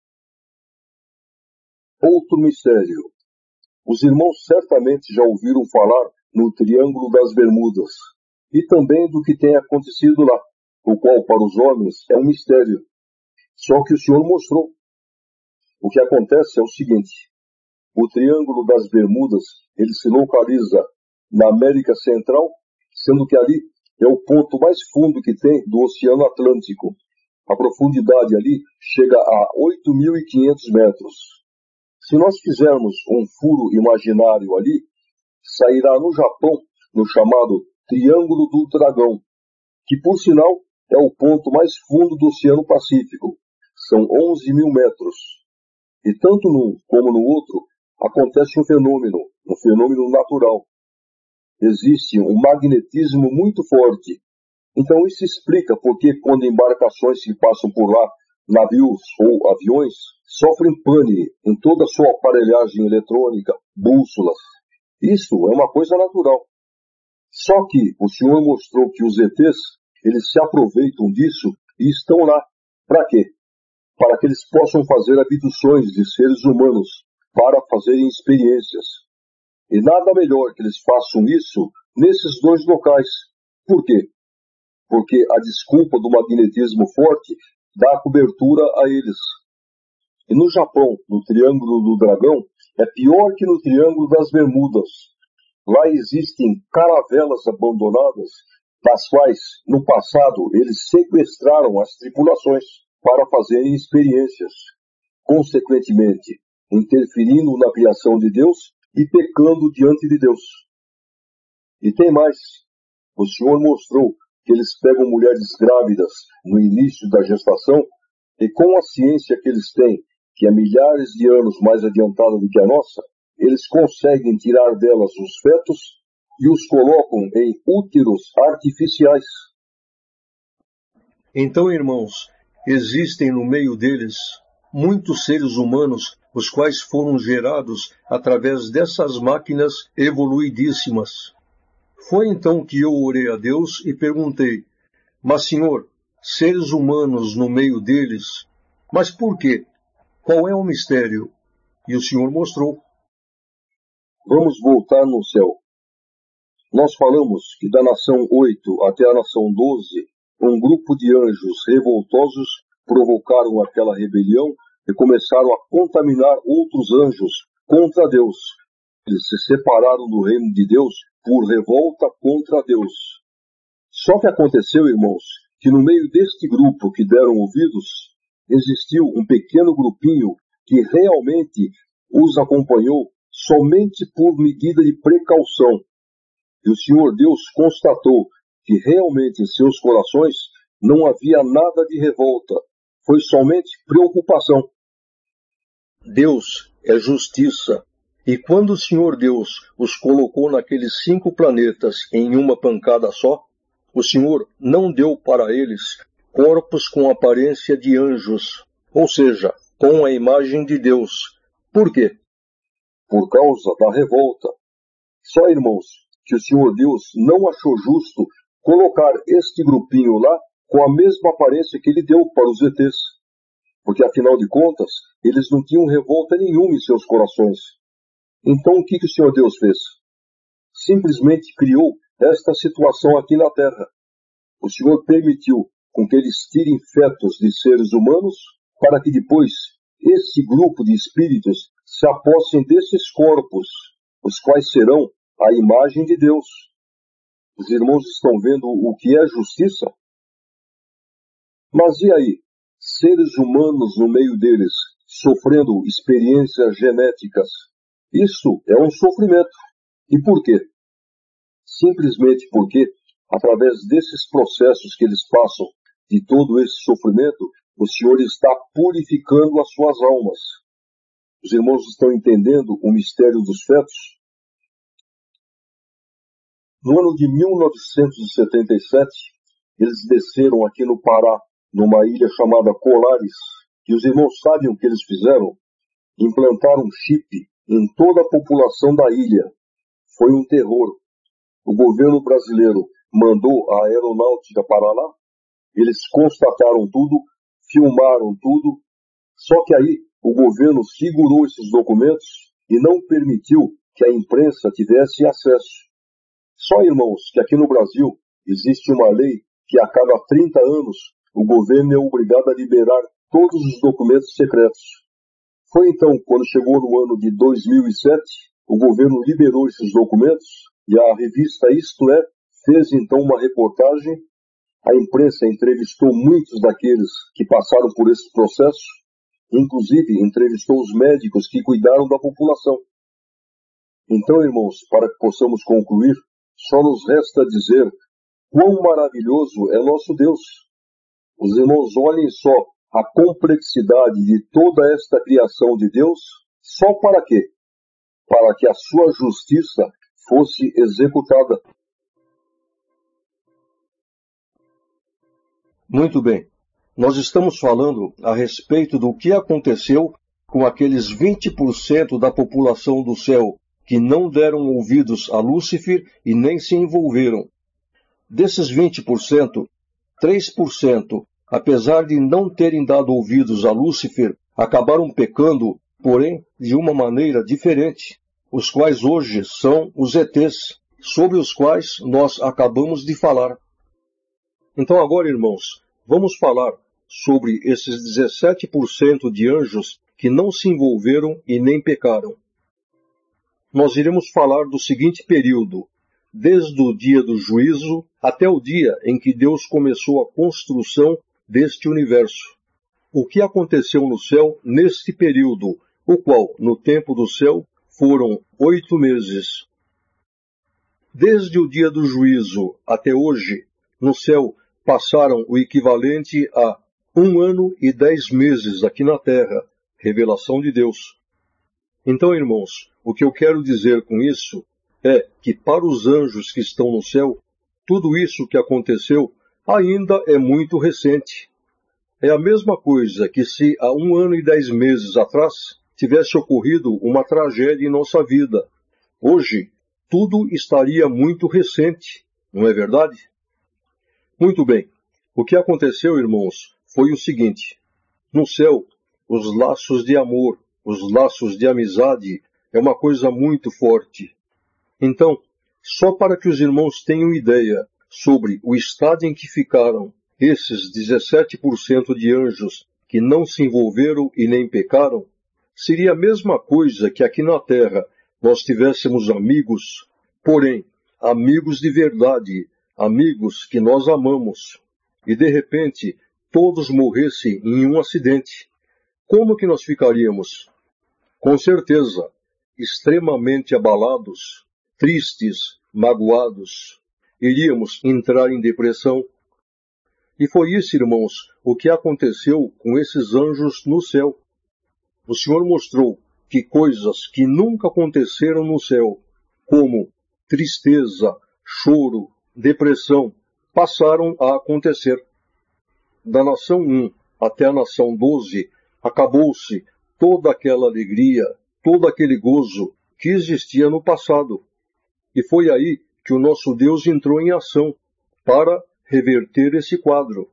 Outro mistério. Os irmãos certamente já ouviram falar no Triângulo das Bermudas e também do que tem acontecido lá, o qual para os homens é um mistério. Só que o Senhor mostrou. O que acontece é o seguinte: o Triângulo das Bermudas, ele se localiza na América Central, sendo que ali é o ponto mais fundo que tem do Oceano Atlântico. A profundidade ali chega a oito mil e quinhentos metros. Se nós fizermos um furo imaginário ali, sairá no Japão, no chamado Triângulo do Dragão, que por sinal é o ponto mais fundo do Oceano Pacífico. São onze mil metros. E tanto num como no outro acontece um fenômeno, um fenômeno natural. Existe um magnetismo muito forte. Então isso explica porque quando embarcações que passam por lá, navios ou aviões, sofrem pane em toda a sua aparelhagem eletrônica, bússolas. Isso é uma coisa natural. Só que o Senhor mostrou que os E Tês, eles se aproveitam disso e estão lá. Para quê? Para que eles possam fazer abduções de seres humanos, para fazerem experiências. E nada melhor que eles façam isso nesses dois locais. Por quê? Porque a desculpa do magnetismo forte dá cobertura a eles. E no Japão, no Triângulo do Dragão, é pior que no Triângulo das Bermudas. Lá existem caravelas abandonadas, das quais, no passado, eles sequestraram as tripulações para fazerem experiências, consequentemente, interferindo na criação de Deus e pecando diante de Deus. E tem mais. O Senhor mostrou que eles pegam mulheres grávidas no início da gestação e com a ciência que eles têm, que é milhares de anos mais adiantada do que a nossa, eles conseguem tirar delas os fetos e os colocam em úteros artificiais. Então, irmãos, existem no meio deles muitos seres humanos, os quais foram gerados através dessas máquinas evoluidíssimas. Foi então que eu orei a Deus e perguntei: mas, Senhor, seres humanos no meio deles, mas por quê? Qual é o mistério? E o Senhor mostrou. Vamos voltar no céu. Nós falamos que da nação oito até a nação doze, um grupo de anjos revoltosos provocaram aquela rebelião e começaram a contaminar outros anjos contra Deus. Eles se separaram do reino de Deus por revolta contra Deus. Só que aconteceu, irmãos, que no meio deste grupo que deram ouvidos, existiu um pequeno grupinho que realmente os acompanhou somente por medida de precaução. E o Senhor Deus constatou que realmente em seus corações não havia nada de revolta, foi somente preocupação. Deus é justiça. E quando o Senhor Deus os colocou naqueles cinco planetas em uma pancada só, o Senhor não deu para eles corpos com aparência de anjos, ou seja, com a imagem de Deus. Por quê? Por causa da revolta. Só, irmãos, que o Senhor Deus não achou justo colocar este grupinho lá com a mesma aparência que ele deu para os E Tês. Porque, afinal de contas, eles não tinham revolta nenhuma em seus corações. Então, o que, que o Senhor Deus fez? Simplesmente criou esta situação aqui na Terra. O Senhor permitiu com que eles tirem fetos de seres humanos para que depois esse grupo de espíritos se apossem desses corpos, os quais serão a imagem de Deus. Os irmãos estão vendo o que é justiça? Mas e aí? Seres humanos no meio deles, sofrendo experiências genéticas. Isso é um sofrimento. E por quê? Simplesmente porque, através desses processos que eles passam, de todo esse sofrimento, o Senhor está purificando as suas almas. Os irmãos estão entendendo o mistério dos fetos? No ano de mil novecentos e setenta e sete, eles desceram aqui no Pará, numa ilha chamada Colares, e os irmãos sabem o que eles fizeram? Implantaram um chip em toda a população da ilha. Foi um terror. O governo brasileiro mandou a aeronáutica para lá, eles constataram tudo, filmaram tudo, só que aí o governo segurou esses documentos e não permitiu que a imprensa tivesse acesso. Só, irmãos, que aqui no Brasil existe uma lei que a cada trinta anos o governo é obrigado a liberar todos os documentos secretos. Foi então, quando chegou no ano de dois mil e sete, o governo liberou esses documentos e a revista Isto É fez então uma reportagem. A imprensa entrevistou muitos daqueles que passaram por esse processo, inclusive entrevistou os médicos que cuidaram da população. Então, irmãos, para que possamos concluir, só nos resta dizer quão maravilhoso é nosso Deus. Os irmãos olhem só a complexidade de toda esta criação de Deus, só para quê? Para que a sua justiça fosse executada. Muito bem. Nós estamos falando a respeito do que aconteceu com aqueles vinte por cento da população do céu que não deram ouvidos a Lúcifer e nem se envolveram. Desses vinte por cento, três por cento, apesar de não terem dado ouvidos a Lúcifer, acabaram pecando, porém de uma maneira diferente, os quais hoje são os E Tês, sobre os quais nós acabamos de falar. Então agora, irmãos, vamos falar sobre esses dezessete por cento de anjos que não se envolveram e nem pecaram. Nós iremos falar do seguinte período, desde o dia do juízo até o dia em que Deus começou a construção deste universo. O que aconteceu no céu neste período, o qual, no tempo do céu, foram oito meses. Desde o dia do juízo até hoje, no céu passaram o equivalente a um ano e dez meses aqui na terra, revelação de Deus. Então, irmãos, o que eu quero dizer com isso é que para os anjos que estão no céu, tudo isso que aconteceu ainda é muito recente. É a mesma coisa que se há um ano e dez meses atrás tivesse ocorrido uma tragédia em nossa vida. Hoje, tudo estaria muito recente, não é verdade? Muito bem. O que aconteceu, irmãos, foi o seguinte. No céu, os laços de amor, os laços de amizade, é uma coisa muito forte. Então, só para que os irmãos tenham ideia sobre o estado em que ficaram esses dezessete por cento de anjos que não se envolveram e nem pecaram, seria a mesma coisa que aqui na Terra nós tivéssemos amigos, porém, amigos de verdade, amigos que nós amamos, e de repente todos morressem em um acidente. Como que nós ficaríamos? Com certeza, extremamente abalados, tristes, magoados. Iríamos entrar em depressão. E foi isso, irmãos, o que aconteceu com esses anjos no céu. O Senhor mostrou que coisas que nunca aconteceram no céu, como tristeza, choro, depressão, passaram a acontecer. Da nação um até a nação doze, acabou-se toda aquela alegria, todo aquele gozo que existia no passado. E foi aí que o nosso Deus entrou em ação para reverter esse quadro.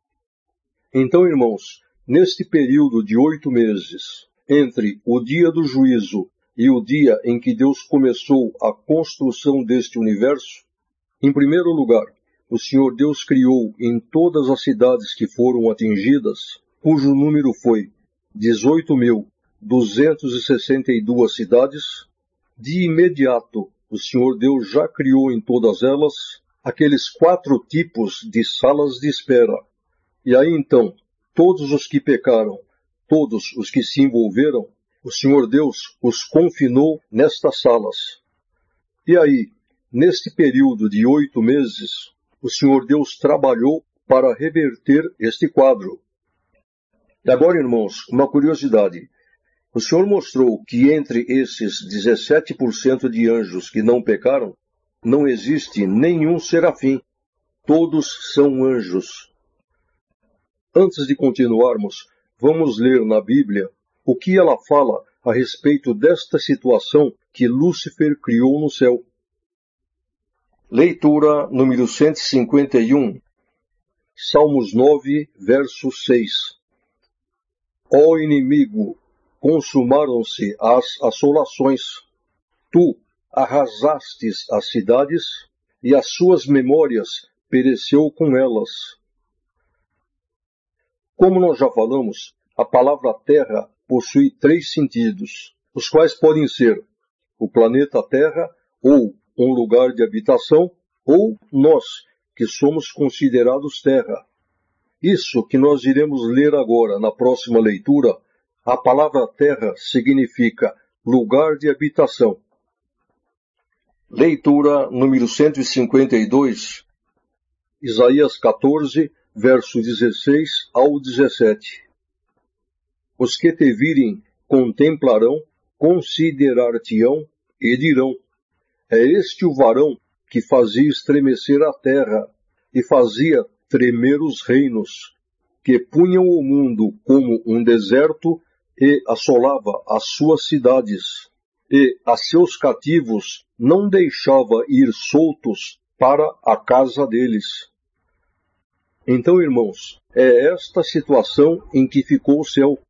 Então, irmãos, neste período de oito meses, entre o dia do juízo e o dia em que Deus começou a construção deste universo, em primeiro lugar, o Senhor Deus criou em todas as cidades que foram atingidas, cujo número foi dezoito mil duzentas e sessenta e duas cidades. De imediato, o Senhor Deus já criou em todas elas aqueles quatro tipos de salas de espera. E aí então, todos os que pecaram, todos os que se envolveram, o Senhor Deus os confinou nestas salas. E aí, neste período de oito meses, o Senhor Deus trabalhou para reverter este quadro. E agora, irmãos, uma curiosidade. O Senhor mostrou que entre esses dezessete por cento de anjos que não pecaram, não existe nenhum serafim. Todos são anjos. Antes de continuarmos, vamos ler na Bíblia o que ela fala a respeito desta situação que Lúcifer criou no céu. Leitura número cento e cinquenta e um, Salmos nove, verso seis. Ó inimigo, consumaram-se as assolações. Tu arrasastes as cidades, e as suas memórias pereceu com elas. Como nós já falamos, a palavra Terra possui três sentidos, os quais podem ser o planeta Terra, ou um lugar de habitação, ou nós, que somos considerados Terra. Isso que nós iremos ler agora, na próxima leitura, a palavra Terra significa lugar de habitação. Leitura número cento e cinquenta e dois, Isaías quatorze, verso dezesseis ao dezessete. Os que te virem contemplarão, considerar-te-ão e dirão: é este o varão que fazia estremecer a terra e fazia tremer os reinos, que punham o mundo como um deserto e assolava as suas cidades, e a seus cativos não deixava ir soltos para a casa deles. Então, irmãos, é esta situação em que ficou o céu.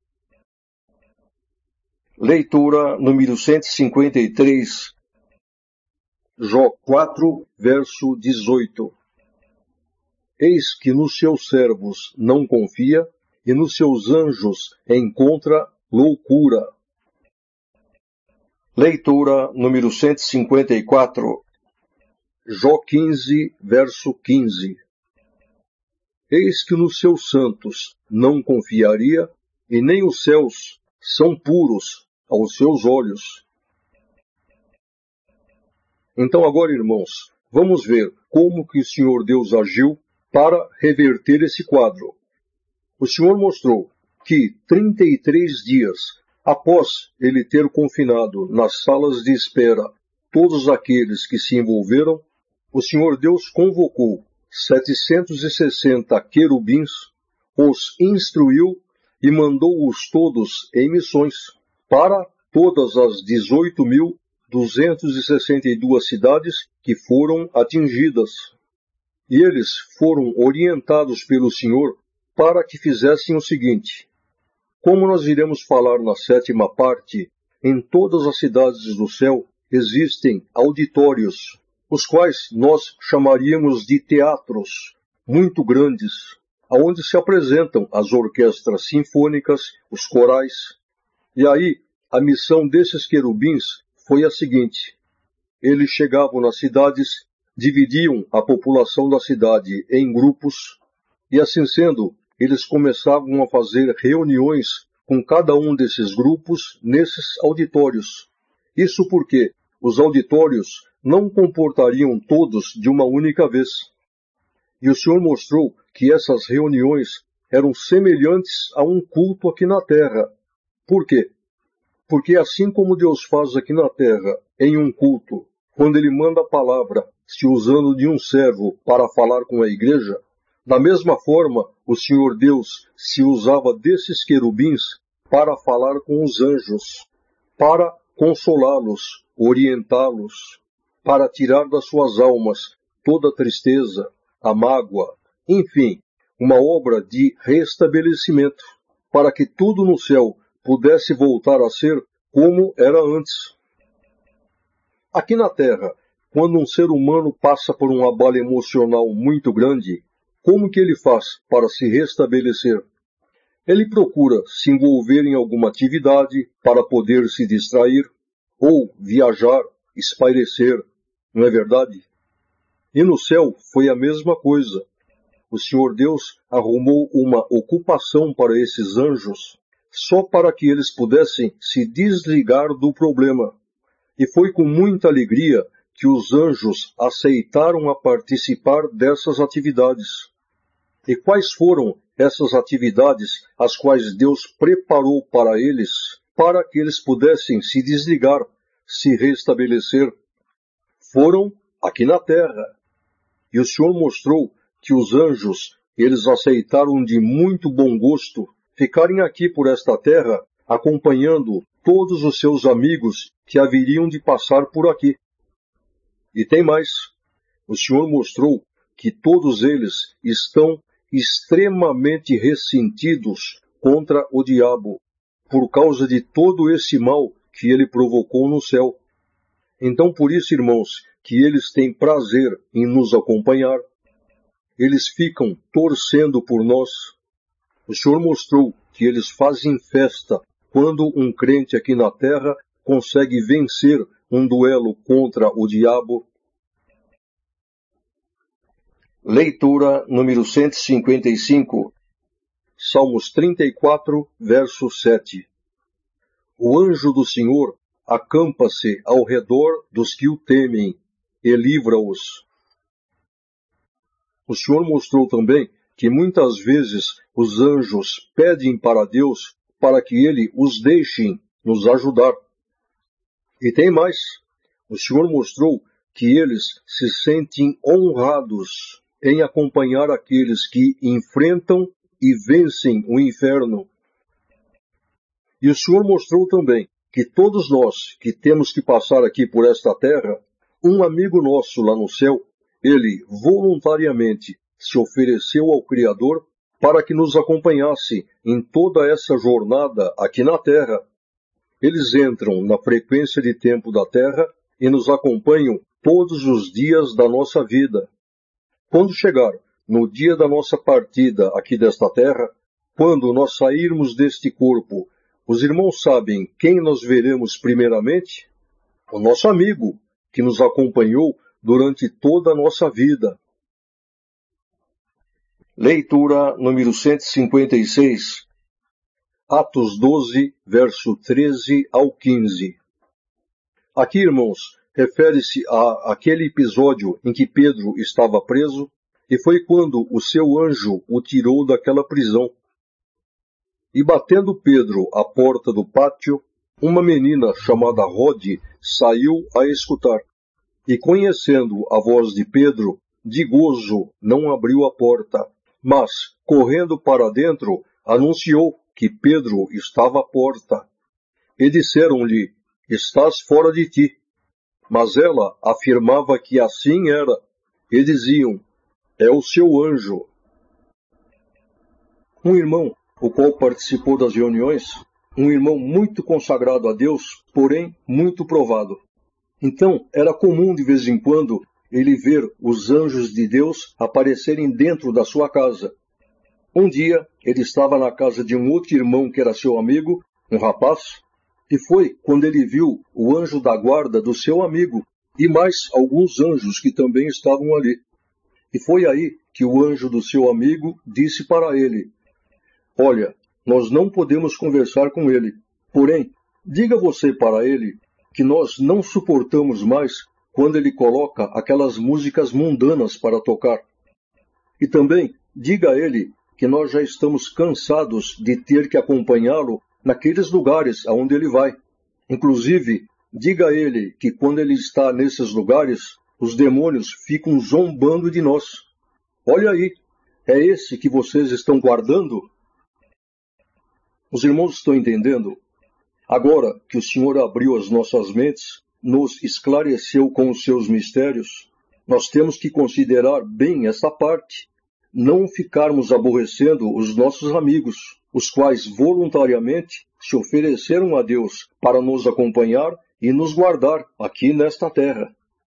Leitura número cento e cinquenta e três, Jó quatro, verso dezoito. Eis que nos seus servos não confia, e nos seus anjos encontra loucura. Leitura número cento e cinquenta e quatro, Jó quinze, verso quinze. Eis que nos seus santos não confiaria, e nem os céus são puros aos seus olhos. Então agora, irmãos, vamos ver como que o Senhor Deus agiu para reverter esse quadro. O Senhor mostrou que trinta e três dias após ele ter confinado nas salas de espera todos aqueles que se envolveram, o Senhor Deus convocou setecentos e sessenta querubins, os instruiu e mandou-os todos em missões para todas as dezoito mil duzentas e sessenta e duas cidades que foram atingidas. E eles foram orientados pelo Senhor para que fizessem o seguinte: como nós iremos falar na sétima parte, em todas as cidades do céu existem auditórios, os quais nós chamaríamos de teatros muito grandes, aonde se apresentam as orquestras sinfônicas, os corais. E aí, a missão desses querubins foi a seguinte: eles chegavam nas cidades, dividiam a população da cidade em grupos, e assim sendo, eles começavam a fazer reuniões com cada um desses grupos nesses auditórios. Isso porque os auditórios não comportariam todos de uma única vez. E o Senhor mostrou que essas reuniões eram semelhantes a um culto aqui na terra. Por quê? Porque assim como Deus faz aqui na terra, em um culto, quando Ele manda a palavra, se usando de um servo para falar com a igreja, da mesma forma, o Senhor Deus se usava desses querubins para falar com os anjos, para consolá-los, orientá-los, para tirar das suas almas toda a tristeza, a mágoa, enfim, uma obra de restabelecimento, para que tudo no céu pudesse voltar a ser como era antes. Aqui na Terra, quando um ser humano passa por um abalo emocional muito grande, como que ele faz para se restabelecer? Ele procura se envolver em alguma atividade para poder se distrair, ou viajar, espairecer, não é verdade? E no céu foi a mesma coisa. O Senhor Deus arrumou uma ocupação para esses anjos, só para que eles pudessem se desligar do problema. E foi com muita alegria que os anjos aceitaram a participar dessas atividades. E quais foram essas atividades as quais Deus preparou para eles, para que eles pudessem se desligar, se restabelecer? Foram aqui na terra. E o Senhor mostrou que os anjos, eles aceitaram de muito bom gosto ficarem aqui por esta terra, acompanhando todos os seus amigos que haveriam de passar por aqui. E tem mais. O Senhor mostrou que todos eles estão extremamente ressentidos contra o diabo, por causa de todo esse mal que ele provocou no céu. Então, por isso, irmãos, que eles têm prazer em nos acompanhar. Eles ficam torcendo por nós. O Senhor mostrou que eles fazem festa quando um crente aqui na terra consegue vencer um duelo contra o diabo. Leitura número cento e cinquenta e cinco, Salmos trinta e quatro, verso sete. O anjo do Senhor acampa-se ao redor dos que o temem e livra-os. O Senhor mostrou também que muitas vezes os anjos pedem para Deus para que Ele os deixe nos ajudar. E tem mais. O Senhor mostrou que eles se sentem honrados em acompanhar aqueles que enfrentam e vencem o inferno. E o Senhor mostrou também que todos nós que temos que passar aqui por esta terra, um amigo nosso lá no céu, ele voluntariamente se ofereceu ao Criador para que nos acompanhasse em toda essa jornada aqui na terra. Eles entram na frequência de tempo da terra e nos acompanham todos os dias da nossa vida. Quando chegar no dia da nossa partida aqui desta terra, quando nós sairmos deste corpo, os irmãos sabem quem nós veremos primeiramente? O nosso amigo, que nos acompanhou durante toda a nossa vida. Leitura número cento e cinquenta e seis, Atos doze, verso treze ao quinze. Aqui, irmãos, refere-se a aquele episódio em que Pedro estava preso, e foi quando o seu anjo o tirou daquela prisão. E batendo Pedro à porta do pátio, uma menina chamada Rode saiu a escutar. E conhecendo a voz de Pedro, de gozo não abriu a porta, mas, correndo para dentro, anunciou que Pedro estava à porta. E disseram-lhe, estás fora de ti. Mas ela afirmava que assim era, e diziam, é o seu anjo. Um irmão, o qual participou das reuniões, um irmão muito consagrado a Deus, porém muito provado. Então, era comum de vez em quando ele ver os anjos de Deus aparecerem dentro da sua casa. Um dia, ele estava na casa de um outro irmão que era seu amigo, um rapaz, e foi quando ele viu o anjo da guarda do seu amigo e mais alguns anjos que também estavam ali. E foi aí que o anjo do seu amigo disse para ele, olha, nós não podemos conversar com ele, porém, diga você para ele que nós não suportamos mais quando ele coloca aquelas músicas mundanas para tocar. E também, diga a ele que nós já estamos cansados de ter que acompanhá-lo naqueles lugares aonde ele vai. Inclusive, diga a ele que quando ele está nesses lugares, os demônios ficam zombando de nós. Olha aí, é esse que vocês estão guardando? Os irmãos estão entendendo? Agora que o Senhor abriu as nossas mentes, nos esclareceu com os seus mistérios, nós temos que considerar bem essa parte. Não ficarmos aborrecendo os nossos amigos, os quais voluntariamente se ofereceram a Deus para nos acompanhar e nos guardar aqui nesta terra.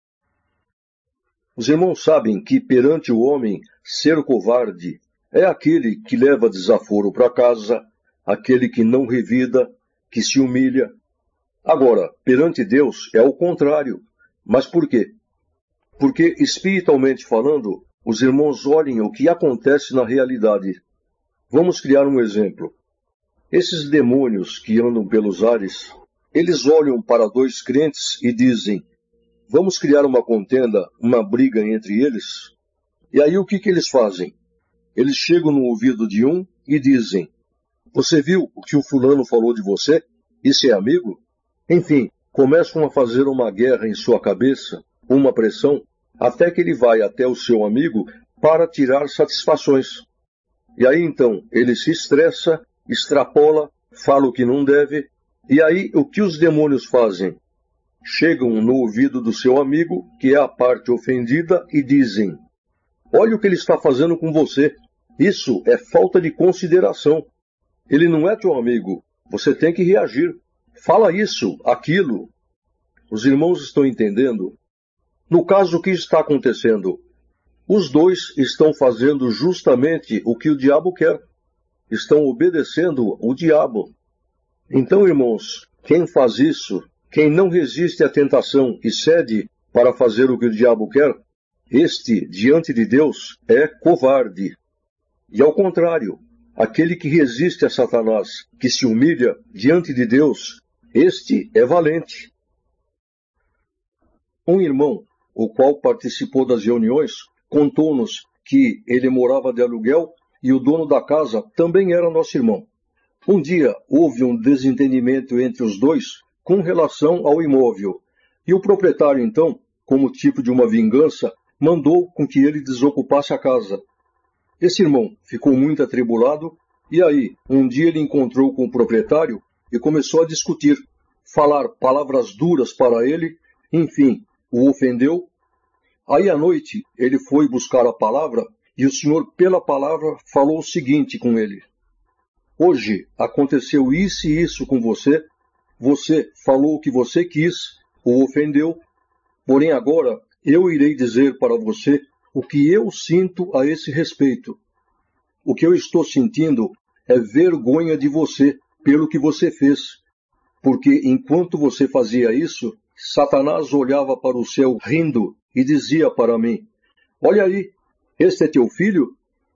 Os irmãos sabem que perante o homem ser covarde é aquele que leva desaforo para casa, aquele que não revida, que se humilha. Agora, perante Deus é o contrário. Mas por quê? Porque, espiritualmente falando, os irmãos olhem o que acontece na realidade. Vamos criar um exemplo. Esses demônios que andam pelos ares, eles olham para dois crentes e dizem, vamos criar uma contenda, uma briga entre eles? E aí o que, que eles fazem? Eles chegam no ouvido de um e dizem, você viu o que o fulano falou de você? Isso é amigo? Enfim, começam a fazer uma guerra em sua cabeça, uma pressão, até que ele vai até o seu amigo para tirar satisfações. E aí então ele se estressa, extrapola, fala o que não deve, e aí o que os demônios fazem? Chegam no ouvido do seu amigo, que é a parte ofendida, e dizem: olha o que ele está fazendo com você, isso é falta de consideração. Ele não é teu amigo, você tem que reagir. Fala isso, aquilo. Os irmãos estão entendendo? No caso, o que está acontecendo? Os dois estão fazendo justamente o que o diabo quer. Estão obedecendo o diabo. Então, irmãos, quem faz isso, quem não resiste à tentação e cede para fazer o que o diabo quer, este, diante de Deus, é covarde. E ao contrário, aquele que resiste a Satanás, que se humilha diante de Deus, este é valente. Um irmão, o qual participou das reuniões, contou-nos que ele morava de aluguel e o dono da casa também era nosso irmão. Um dia houve um desentendimento entre os dois com relação ao imóvel, e o proprietário então, como tipo de uma vingança, mandou com que ele desocupasse a casa. Esse irmão ficou muito atribulado, e aí, um dia ele encontrou com o proprietário e começou a discutir, falar palavras duras para ele, enfim, o ofendeu. Aí à noite ele foi buscar a palavra e o Senhor, pela palavra, falou o seguinte com ele: hoje aconteceu isso e isso com você, você falou o que você quis, o ofendeu, porém agora eu irei dizer para você o que eu sinto a esse respeito. O que eu estou sentindo é vergonha de você pelo que você fez, porque enquanto você fazia isso, Satanás olhava para o céu rindo e dizia para mim: olha aí, este é teu filho?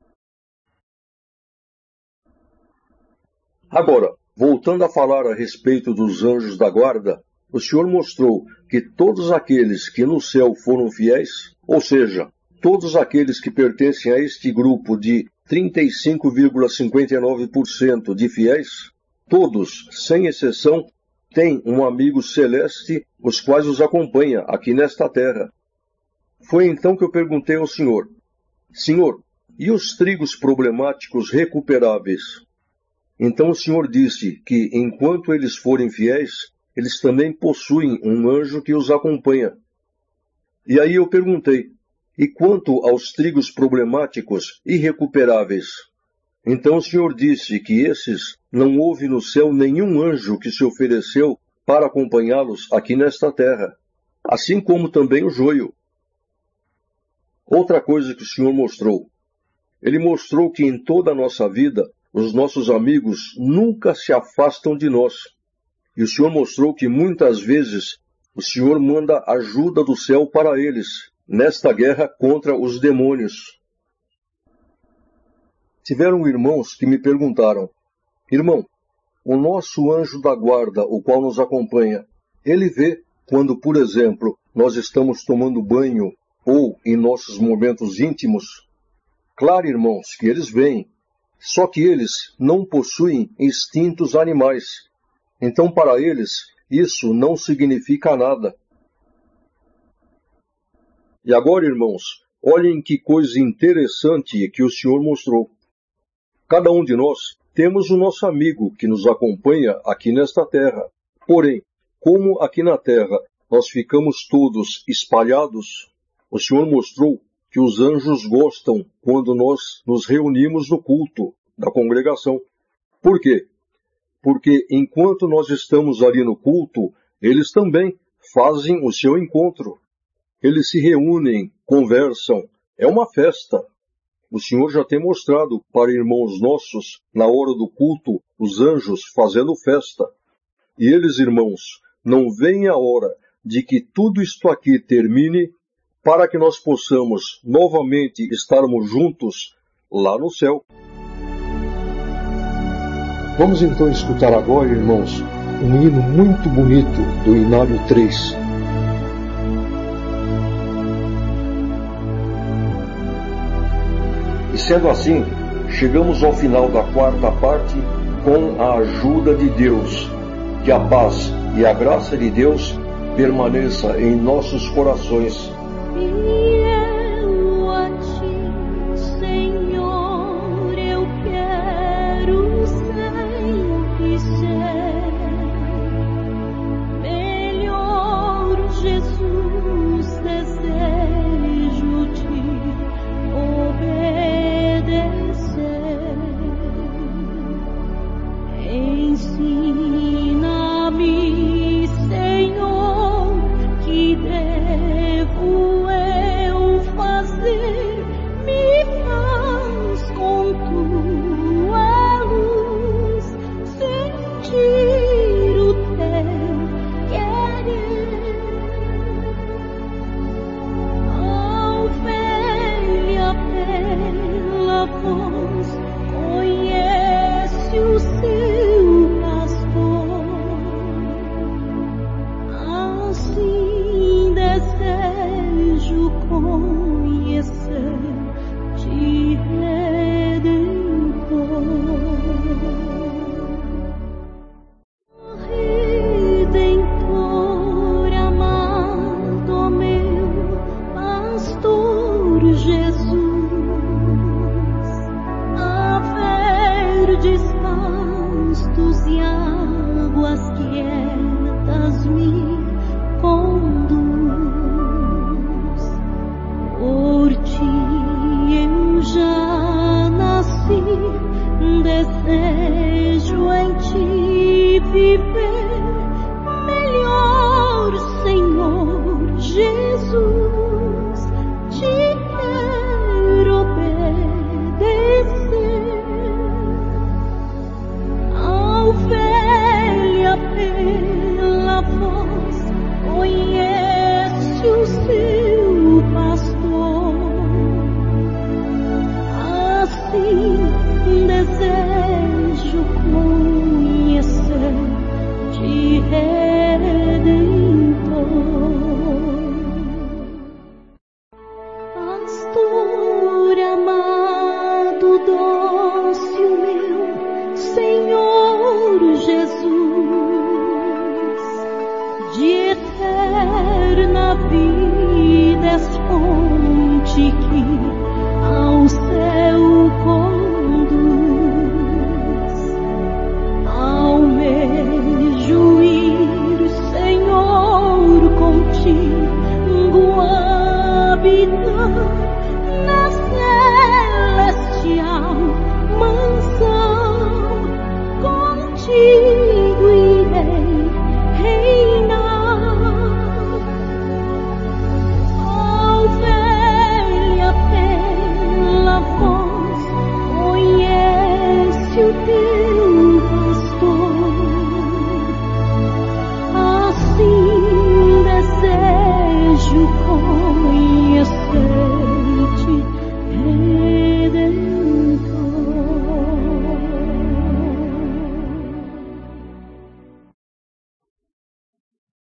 Agora, voltando a falar a respeito dos anjos da guarda, o Senhor mostrou que todos aqueles que no céu foram fiéis, ou seja, todos aqueles que pertencem a este grupo de trinta e cinco vírgula cinquenta e nove por cento de fiéis, todos, sem exceção, têm um amigo celeste, os quais os acompanha aqui nesta terra. Foi então que eu perguntei ao Senhor: Senhor, e os trigos problemáticos recuperáveis? Então o Senhor disse que, enquanto eles forem fiéis, eles também possuem um anjo que os acompanha. E aí eu perguntei: e quanto aos trigos problemáticos irrecuperáveis? Então o Senhor disse que esses não houve no céu nenhum anjo que se ofereceu para acompanhá-los aqui nesta terra, assim como também o joio. Outra coisa que o Senhor mostrou. Ele mostrou que em toda a nossa vida, os nossos amigos nunca se afastam de nós. E o Senhor mostrou que muitas vezes o Senhor manda ajuda do céu para eles, nesta guerra contra os demônios. Tiveram irmãos que me perguntaram: irmão, o nosso anjo da guarda, o qual nos acompanha, ele vê quando, por exemplo, nós estamos tomando banho ou em nossos momentos íntimos? Claro, irmãos, que eles veem, só que eles não possuem instintos animais. Então, para eles, isso não significa nada. E agora, irmãos, olhem que coisa interessante que o Senhor mostrou. Cada um de nós temos o nosso amigo que nos acompanha aqui nesta terra. Porém, como aqui na terra nós ficamos todos espalhados, o Senhor mostrou que os anjos gostam quando nós nos reunimos no culto da congregação. Por quê? Porque enquanto nós estamos ali no culto, eles também fazem o seu encontro. Eles se reúnem, conversam, é uma festa. O Senhor já tem mostrado para irmãos nossos, na hora do culto, os anjos fazendo festa. E eles, irmãos, não veem a hora de que tudo isto aqui termine para que nós possamos novamente estarmos juntos lá no céu. Vamos então escutar agora, irmãos, um hino muito bonito do Inário três. E sendo assim, chegamos ao final da quarta parte com a ajuda de Deus. Que a paz e a graça de Deus permaneça em nossos corações. De eterna vida és fonte